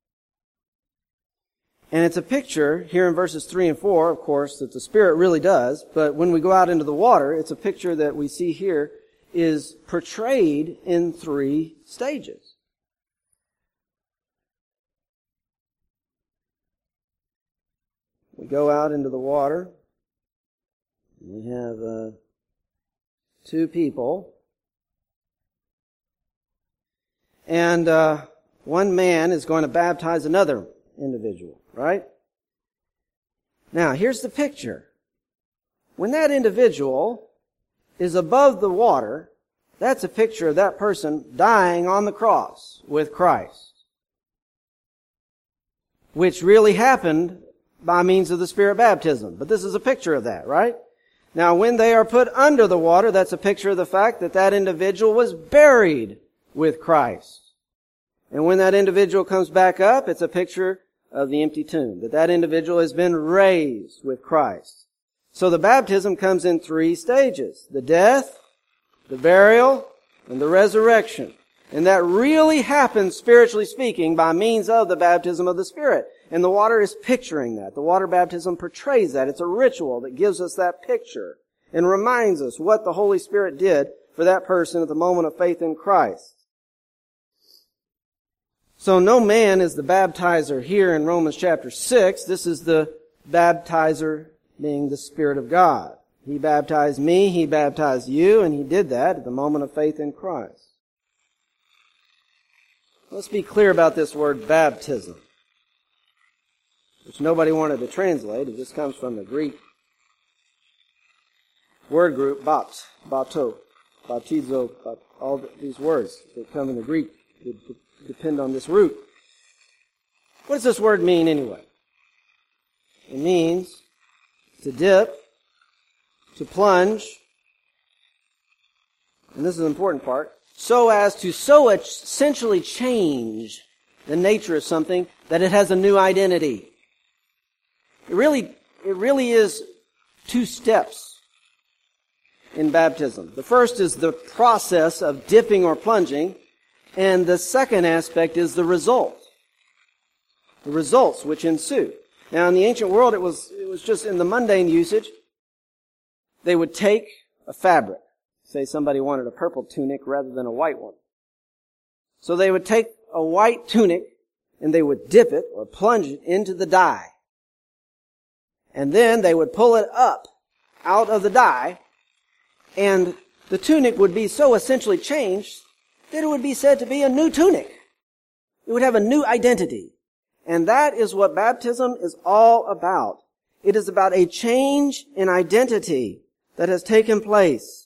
Speaker 1: And it's a picture, here in verses three and four, of course, that the Spirit really does, but when we go out into the water, it's a picture that we see here is portrayed in three stages. We go out into the water. We have uh, two people. And uh, one man is going to baptize another individual, right? Now, here's the picture. When that individual is above the water, that's a picture of that person dying on the cross with Christ, which really happened by means of the Spirit baptism. But this is a picture of that, right? Now, when they are put under the water, that's a picture of the fact that that individual was buried with Christ. And when that individual comes back up, it's a picture of the empty tomb, that that individual has been raised with Christ. So the baptism comes in three stages: the death, the burial, and the resurrection. And that really happens, spiritually speaking, by means of the baptism of the Spirit. And the water is picturing that. The water baptism portrays that. It's a ritual that gives us that picture and reminds us what the Holy Spirit did for that person at the moment of faith in Christ. So no man is the baptizer here in Romans chapter six. This is the baptizer being the Spirit of God. He baptized me, He baptized you, and He did that at the moment of faith in Christ. Let's be clear about this word baptism, which nobody wanted to translate. It just comes from the Greek word group, bat, bato, baptizo, bat, all these words that come in the Greek that depend on this root. What does this word mean anyway? It means to dip, to plunge, and this is an important part, so as to so essentially change the nature of something that it has a new identity. It really, it really is two steps in baptism. The first is the process of dipping or plunging, and the second aspect is the result. The results which ensue. Now in the ancient world it was, it was just in the mundane usage, they would take a fabric. Say somebody wanted a purple tunic rather than a white one. So they would take a white tunic and they would dip it or plunge it into the dye. And then they would pull it up out of the dye, and the tunic would be so essentially changed that it would be said to be a new tunic. It would have a new identity. And that is what baptism is all about. It is about a change in identity that has taken place.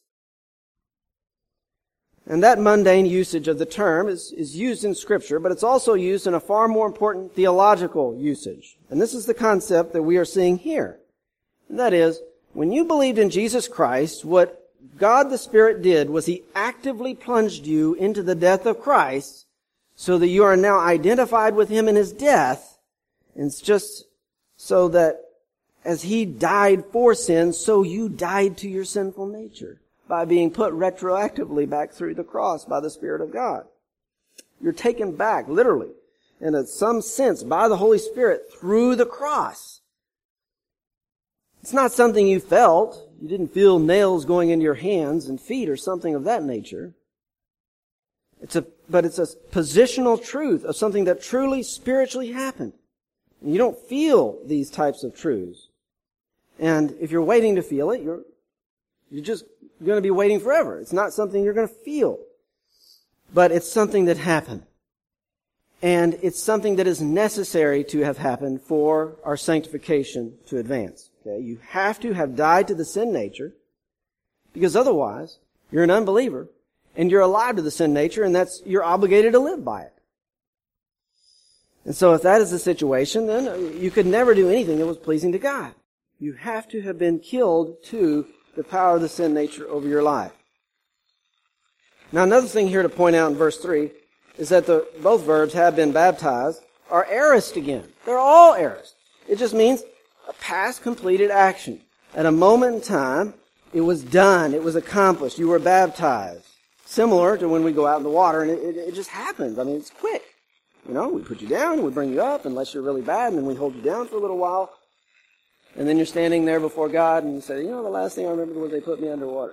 Speaker 1: And that mundane usage of the term is, is used in Scripture, but it's also used in a far more important theological usage. And this is the concept that we are seeing here. And that is, when you believed in Jesus Christ, what God the Spirit did was He actively plunged you into the death of Christ so that you are now identified with Him in His death. And it's just so that as He died for sin, so you died to your sinful nature by being put retroactively back through the cross by the Spirit of God. You're taken back, literally, in some sense, by the Holy Spirit through the cross. It's not something you felt. You didn't feel nails going into your hands and feet or something of that nature. It's a, but it's a positional truth of something that truly spiritually happened. And you don't feel these types of truths. And if you're waiting to feel it, you're, you're just going to be waiting forever. It's not something you're going to feel. But it's something that happened. And it's something that is necessary to have happened for our sanctification to advance. Okay? You have to have died to the sin nature, because otherwise you're an unbeliever and you're alive to the sin nature, and that's, you're obligated to live by it. And so if that is the situation, then you could never do anything that was pleasing to God. You have to have been killed to the power of the sin nature over your life. Now another thing here to point out in verse three is that the both verbs have been baptized are aorist again. They're all aorist. It just means a past completed action. At a moment in time, it was done. It was accomplished. You were baptized. Similar to when we go out in the water and it, it, it just happens. I mean, it's quick. You know, we put you down, we bring you up unless you're really bad, and then we hold you down for a little while. And then you're standing there before God and you say, you know, the last thing I remember was they put me underwater.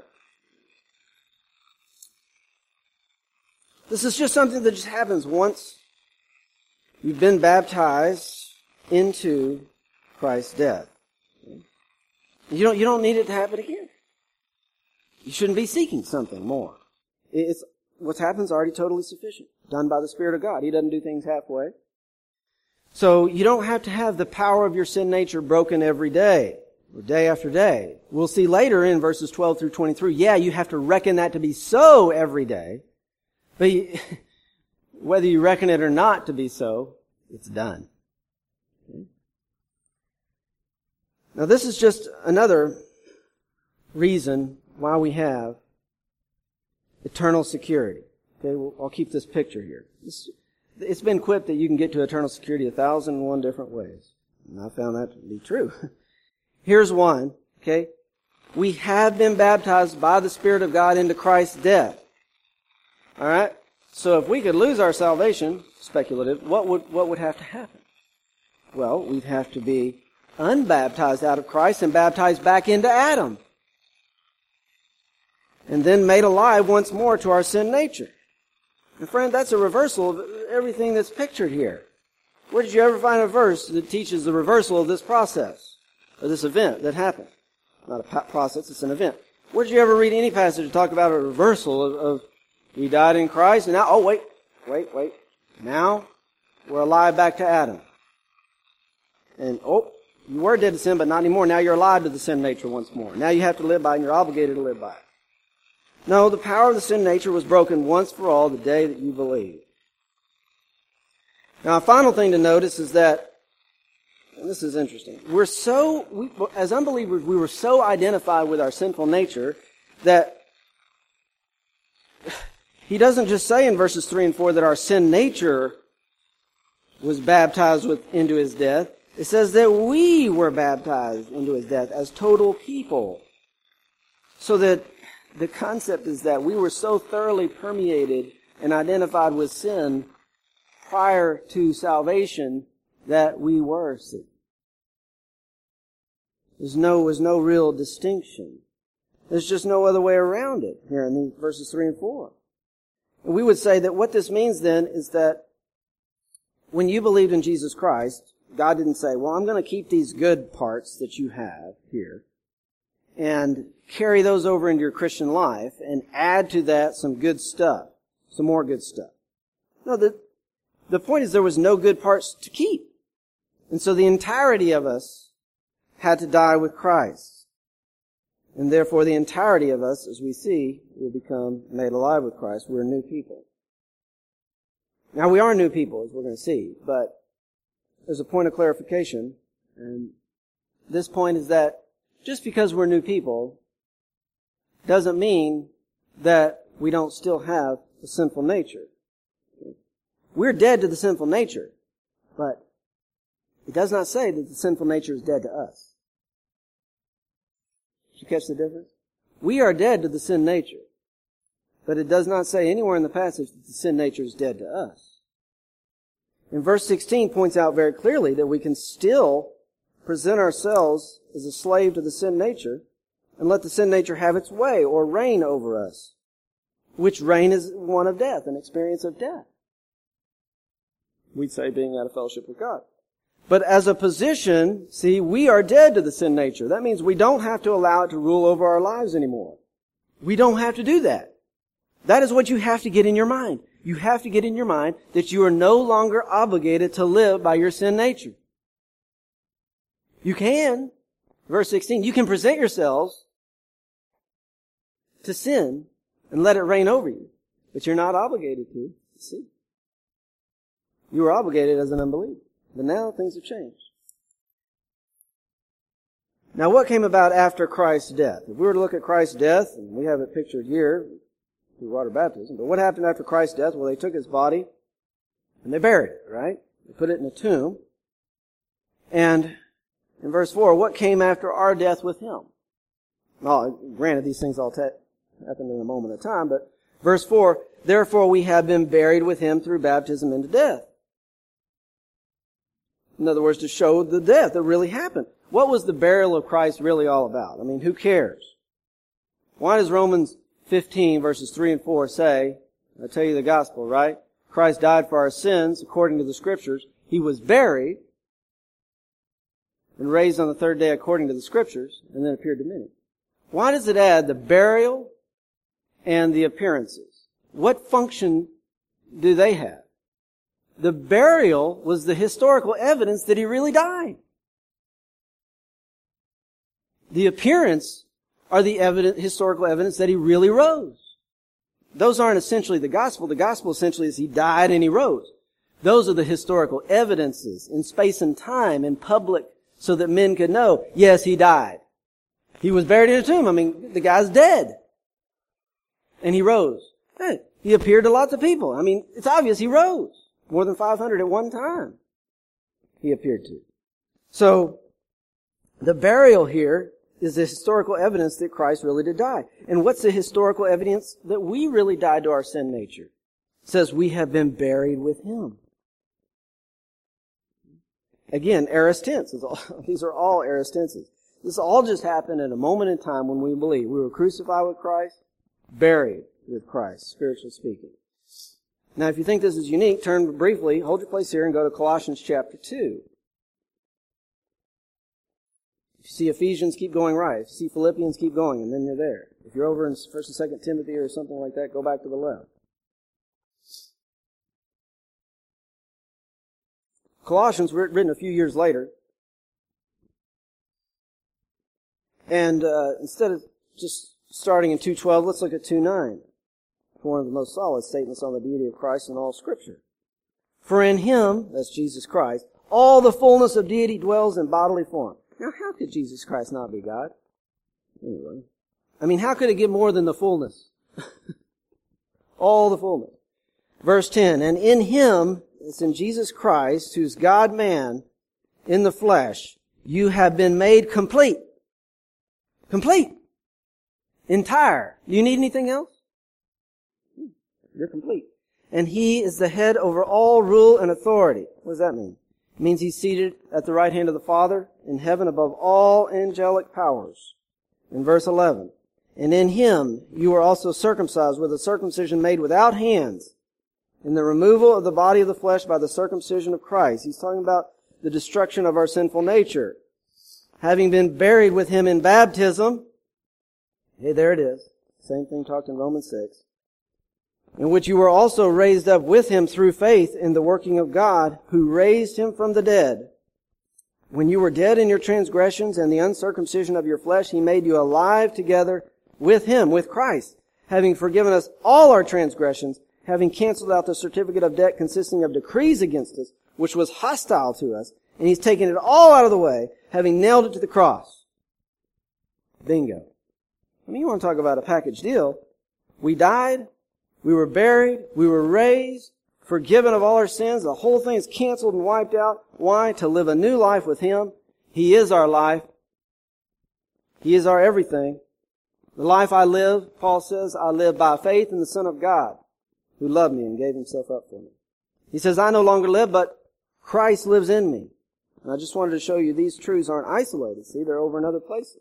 Speaker 1: This is just something that just happens once you've been baptized into Christ's death. You don't, you don't need it to happen again. You shouldn't be seeking something more. It's, what's happened is already totally sufficient. Done by the Spirit of God. He doesn't do things halfway. So you don't have to have the power of your sin nature broken every day, or day after day. We'll see later in verses twelve through twenty-three, yeah, you have to reckon that to be so every day. But you, whether you reckon it or not to be so, it's done. Okay? Now this is just another reason why we have eternal security. Okay, well, I'll keep this picture here. This, it's been quipped that you can get to eternal security a thousand and one different ways. And I found that to be true. Here's one, okay? We have been baptized by the Spirit of God into Christ's death. Alright? So if we could lose our salvation, speculative, what would, what would have to happen? Well, we'd have to be unbaptized out of Christ and baptized back into Adam. And then made alive once more to our sin nature. And friend, that's a reversal of everything that's pictured here. Where did you ever find a verse that teaches the reversal of this process, or this event that happened? Not a process, it's an event. Where did you ever read any passage to talk about a reversal of, of we died in Christ, and now, oh wait, wait, wait. Now, we're alive back to Adam. And, oh, you were dead to sin, but not anymore. Now you're alive to the sin nature once more. Now you have to live by it, and you're obligated to live by it. No, the power of the sin nature was broken once for all the day that you believed. Now, a final thing to notice is that, and this is interesting, we're so, we, as unbelievers, we were so identified with our sinful nature that he doesn't just say in verses three and four that our sin nature was baptized with, into his death. It says that we were baptized into his death as total people. So that the concept is that we were so thoroughly permeated and identified with sin prior to salvation that we were sin. There's no, was no real distinction. There's just no other way around it here in these verses three and four. And we would say that what this means then is that when you believed in Jesus Christ, God didn't say, well, I'm going to keep these good parts that you have here and carry those over into your Christian life and add to that some good stuff, some more good stuff. No, the, the point is there was no good parts to keep. And so the entirety of us had to die with Christ. And therefore the entirety of us, as we see, will become made alive with Christ. We're new people. Now we are new people, as we're going to see, but there's a point of clarification. And this point is that just because we're new people doesn't mean that we don't still have a sinful nature. We're dead to the sinful nature, but it does not say that the sinful nature is dead to us. Did you catch the difference? We are dead to the sin nature, but it does not say anywhere in the passage that the sin nature is dead to us. And verse sixteen points out very clearly that we can still present ourselves as a slave to the sin nature and let the sin nature have its way or reign over us, which reign is one of death, an experience of death. We'd say being out of fellowship with God. But as a position, see, we are dead to the sin nature. That means we don't have to allow it to rule over our lives anymore. We don't have to do that. That is what you have to get in your mind. You have to get in your mind that you are no longer obligated to live by your sin nature. You can, verse sixteen, you can present yourselves to sin and let it reign over you, but you're not obligated to. See? You were obligated as an unbeliever. But now things have changed. Now what came about after Christ's death? If we were to look at Christ's death, and we have it pictured here through water baptism, but what happened after Christ's death? Well, they took his body and they buried it, right? They put it in a tomb. And in verse four, what came after our death with him? Well, granted, these things all t- happened in a moment of time, but verse four, therefore we have been buried with him through baptism into death. In other words, to show the death that really happened. What was the burial of Christ really all about? I mean, who cares? Why does Romans fifteen verses three and four say, I tell you the gospel, right? Christ died for our sins according to the Scriptures. He was buried and raised on the third day according to the Scriptures, and then appeared to many. Why does it add the burial and the appearances? What function do they have? The burial was the historical evidence that he really died. The appearance are the evident, historical evidence that he really rose. Those aren't essentially the gospel. The gospel essentially is he died and he rose. Those are the historical evidences in space and time, in public so that men could know, yes, he died. He was buried in a tomb. I mean, the guy's dead. And he rose. Hey, he appeared to lots of people. I mean, it's obvious he rose. More than five hundred at one time he appeared to. So, the burial here is the historical evidence that Christ really did die. And what's the historical evidence that we really died to our sin nature? It says we have been buried with him. Again, aorist tense. These are all aorist tenses. This all just happened at a moment in time when we believe. We were crucified with Christ, buried with Christ, spiritually speaking. Now, if you think this is unique, turn briefly, hold your place here and go to Colossians chapter two. If you see Ephesians, keep going right. If you see Philippians, keep going, and then you're there. If you're over in First and Second Timothy or something like that, go back to the left. Colossians were written a few years later. And uh, instead of just starting in two twelve, let's look at two nine. One of the most solid statements on the deity of Christ in all Scripture. For in him, that's Jesus Christ, all the fullness of deity dwells in bodily form. Now, how could Jesus Christ not be God? Anyway. I mean, how could it get more than the fullness? All the fullness. Verse ten, and in him, it's in Jesus Christ, who's God-man, in the flesh, you have been made complete. Complete. Entire. Do you need anything else? You're complete. And he is the head over all rule and authority. What does that mean? It means he's seated at the right hand of the Father in heaven above all angelic powers. In verse eleven, and in him you are also circumcised with a circumcision made without hands, in the removal of the body of the flesh by the circumcision of Christ. He's talking about the destruction of our sinful nature. Having been buried with him in baptism, hey, there it is. Same thing talked in Romans six. In which you were also raised up with him through faith in the working of God, who raised him from the dead. When you were dead in your transgressions and the uncircumcision of your flesh, he made you alive together with him, with Christ, having forgiven us all our transgressions, having canceled out the certificate of debt consisting of decrees against us, which was hostile to us, and he's taken it all out of the way, having nailed it to the cross. Bingo. I mean, you want to talk about a package deal. We died. We were buried, we were raised, forgiven of all our sins. The whole thing is canceled and wiped out. Why? To live a new life with him. He is our life. He is our everything. The life I live, Paul says, I live by faith in the Son of God, who loved me and gave himself up for me. He says, I no longer live, but Christ lives in me. And I just wanted to show you these truths aren't isolated. See, they're over in other places.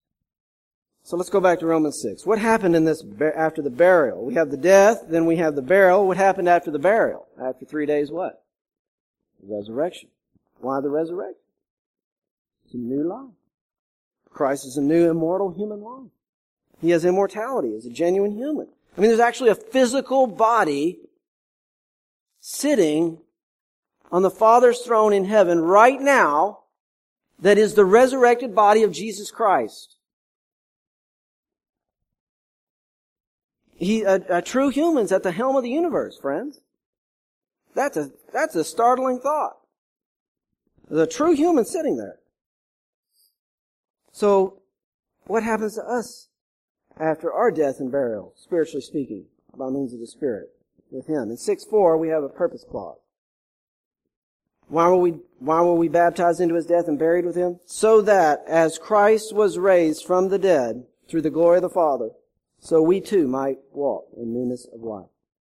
Speaker 1: So let's go back to Romans six. What happened in this after the burial? We have the death, then we have the burial. What happened after the burial? After three days, what? The resurrection. Why the resurrection? It's a new life. Christ is a new immortal human life. He has immortality as a genuine human. I mean, there's actually a physical body sitting on the Father's throne in heaven right now that is the resurrected body of Jesus Christ. He, a, a true human's at the helm of the universe, friends. That's a, that's a startling thought. There's a true human sitting there. So, what happens to us after our death and burial, spiritually speaking, by means of the Spirit, with him? In six four, we have a purpose clause. Why were we, why were we baptized into his death and buried with him? So that, as Christ was raised from the dead through the glory of the Father, so we too might walk in newness of life.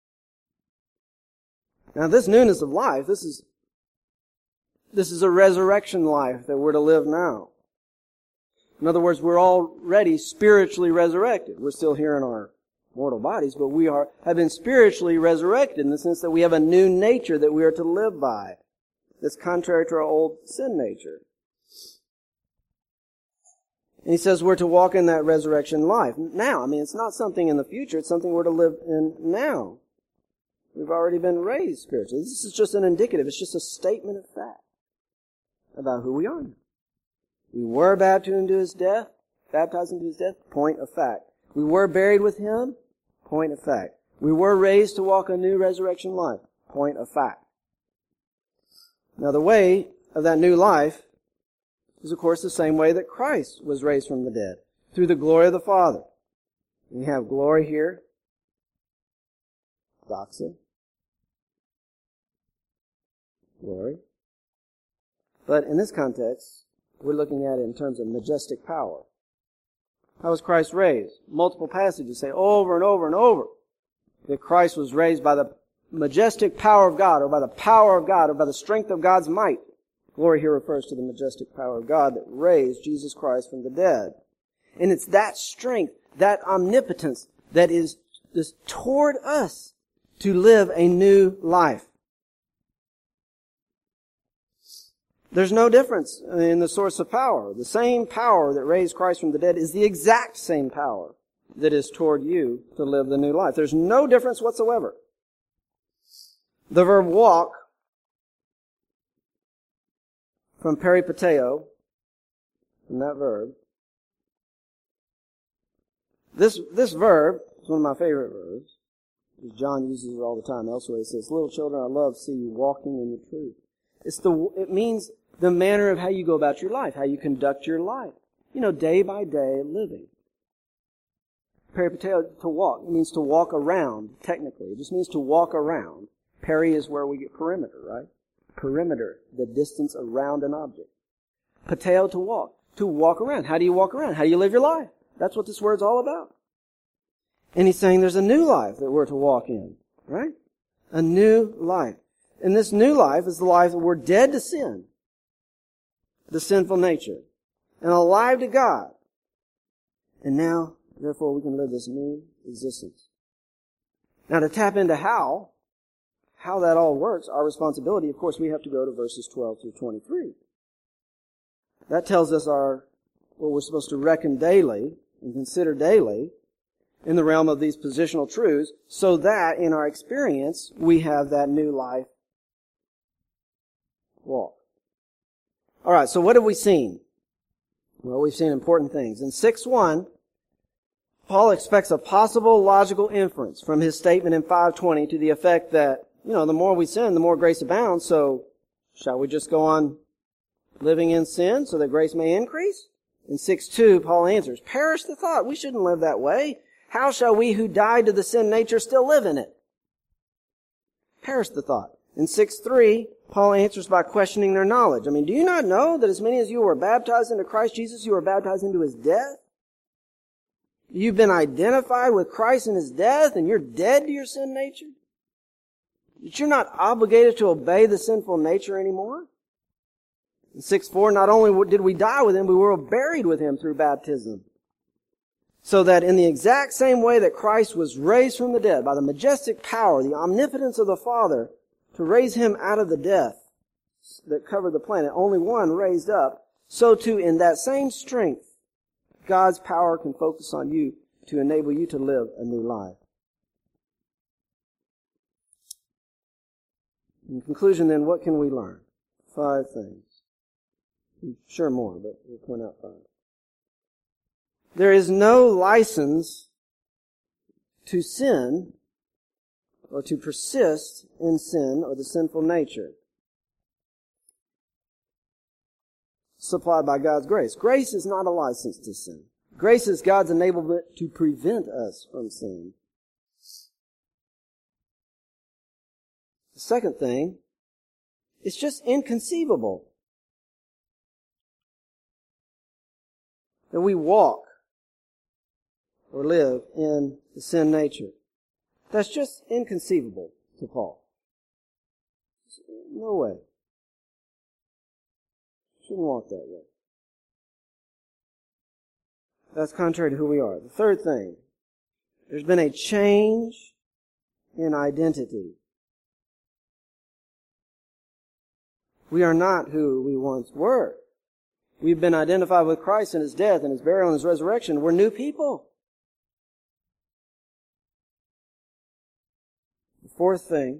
Speaker 1: Now this newness of life, this is, this is a resurrection life that we're to live now. In other words, we're already spiritually resurrected. We're still here in our mortal bodies, but we are, have been spiritually resurrected in the sense that we have a new nature that we are to live by. That's contrary to our old sin nature. And he says we're to walk in that resurrection life. Now, I mean, it's not something in the future. It's something we're to live in now. We've already been raised spiritually. This is just an indicative. It's just a statement of fact about who we are now. We were baptized into his death. Baptized into his death. Point of fact. We were buried with him. Point of fact. We were raised to walk a new resurrection life. Point of fact. Now, the way of that new life is, of course, the same way that Christ was raised from the dead, through the glory of the Father. We have glory here, doxa, glory. But in this context, we're looking at it in terms of majestic power. How was Christ raised? Multiple passages say over and over and over that Christ was raised by the majestic power of God, or by the power of God, or by the strength of God's might. Glory here refers to the majestic power of God that raised Jesus Christ from the dead. And it's that strength, that omnipotence that is, is toward us to live a new life. There's no difference in the source of power. The same power that raised Christ from the dead is the exact same power that is toward you to live the new life. There's no difference whatsoever. The verb walk, from peripateo, from that verb, this, this verb is one of my favorite verbs. John uses it all the time elsewhere. He says, little children, I love to see you walking in the truth. It's the, it means the manner of how you go about your life, how you conduct your life. You know, day by day living. Peripateo, to walk. It means to walk around, technically. It just means to walk around. Peri is where we get perimeter, right? Perimeter, the distance around an object. Pateo, to walk. To walk around. How do you walk around? How do you live your life? That's what this word's all about. And he's saying there's a new life that we're to walk in, right? A new life. And this new life is the life that we're dead to sin, the sinful nature, and alive to God. And now, therefore, we can live this new existence. Now, to tap into how, how that all works, our responsibility, of course, we have to go to verses twelve through twenty-three. That tells us our, what we're supposed to reckon daily and consider daily in the realm of these positional truths, so that in our experience, we have that new life walk. All right, so what have we seen? Well, we've seen important things. In six one, Paul expects a possible logical inference from his statement in five twenty to the effect that, you know, the more we sin, the more grace abounds, so shall we just go on living in sin so that grace may increase? In six two, Paul answers, perish the thought, we shouldn't live that way. How shall we who died to the sin nature still live in it? Perish the thought. In six three, Paul answers by questioning their knowledge. I mean, do you not know that as many as you were baptized into Christ Jesus, you were baptized into His death? You've been identified with Christ in His death, and you're dead to your sin nature? That you're not obligated to obey the sinful nature anymore? In six four, not only did we die with Him, we were buried with Him through baptism. So that in the exact same way that Christ was raised from the dead by the majestic power, the omnipotence of the Father, to raise Him out of the death that covered the planet, only one raised up, so too in that same strength, God's power can focus on you to enable you to live a new life. In conclusion then, what can we learn? Five things. I'm sure more, but we'll point out five. There is no license to sin or to persist in sin or the sinful nature supplied by God's grace. Grace is not a license to sin. Grace is God's enablement to prevent us from sin. The second thing, it's just inconceivable that we walk or live in the sin nature. That's just inconceivable to Paul. No way. Shouldn't walk that way. That's contrary to who we are. The third thing, there's been a change in identity. We are not who we once were. We've been identified with Christ in His death and His burial and His resurrection. We're new people. The fourth thing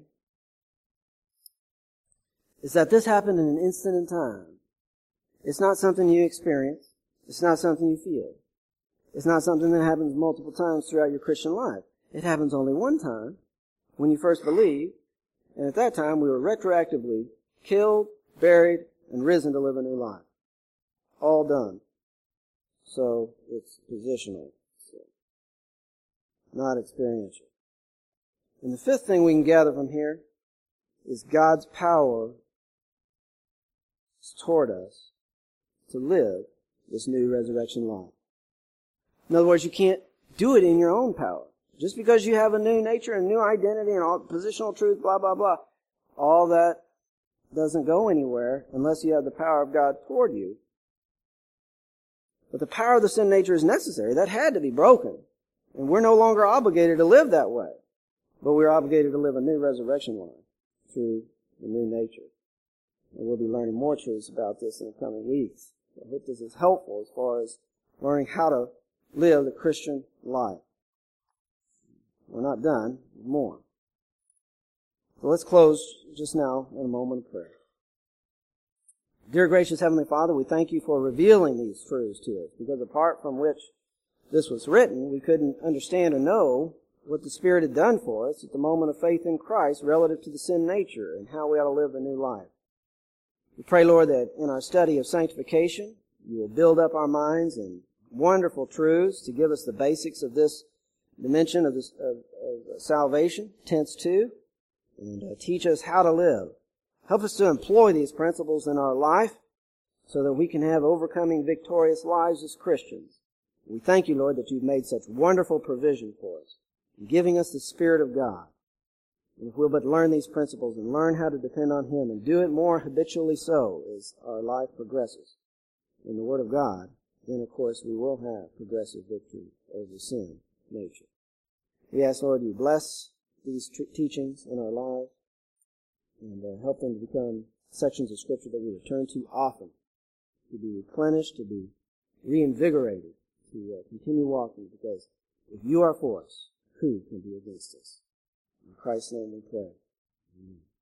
Speaker 1: is that this happened in an instant in time. It's not something you experience. It's not something you feel. It's not something that happens multiple times throughout your Christian life. It happens only one time, when you first believe, and at that time we were retroactively killed, buried, and risen to live a new life. all done. So it's positional, so not experiential. And the fifth thing we can gather from here is God's power toward us to live this new resurrection life. In other words, you can't do it in your own power. Just because you have a new nature and new identity and all positional truth, blah, blah, blah, all that doesn't go anywhere unless you have the power of God toward you. But the power of the sin nature is necessary. That had to be broken. And we're no longer obligated to live that way. But we're obligated to live a new resurrection life through the new nature. And we'll be learning more truths about this in the coming weeks. I hope this is helpful as far as learning how to live the Christian life. We're not done. More. So let's close just now in a moment of prayer. Dear gracious Heavenly Father, we thank you for revealing these truths to us, because apart from which this was written, we couldn't understand or know what the Spirit had done for us at the moment of faith in Christ relative to the sin nature and how we ought to live a new life. We pray, Lord, that in our study of sanctification, you will build up our minds in wonderful truths to give us the basics of this dimension of, this, of, of salvation, tense two, and uh, teach us how to live. Help us to employ these principles in our life so that we can have overcoming victorious lives as Christians. We thank you, Lord, that you've made such wonderful provision for us, giving us the Spirit of God. And if we'll but learn these principles and learn how to depend on Him and do it more habitually so as our life progresses in the Word of God, then of course we will have progressive victory over sin nature. We ask, Lord, you bless these t- teachings in our lives and uh, help them to become sections of Scripture that we return to often, to be replenished, to be reinvigorated, to uh, continue walking, because if you are for us, who can be against us? In Christ's name we pray. Amen.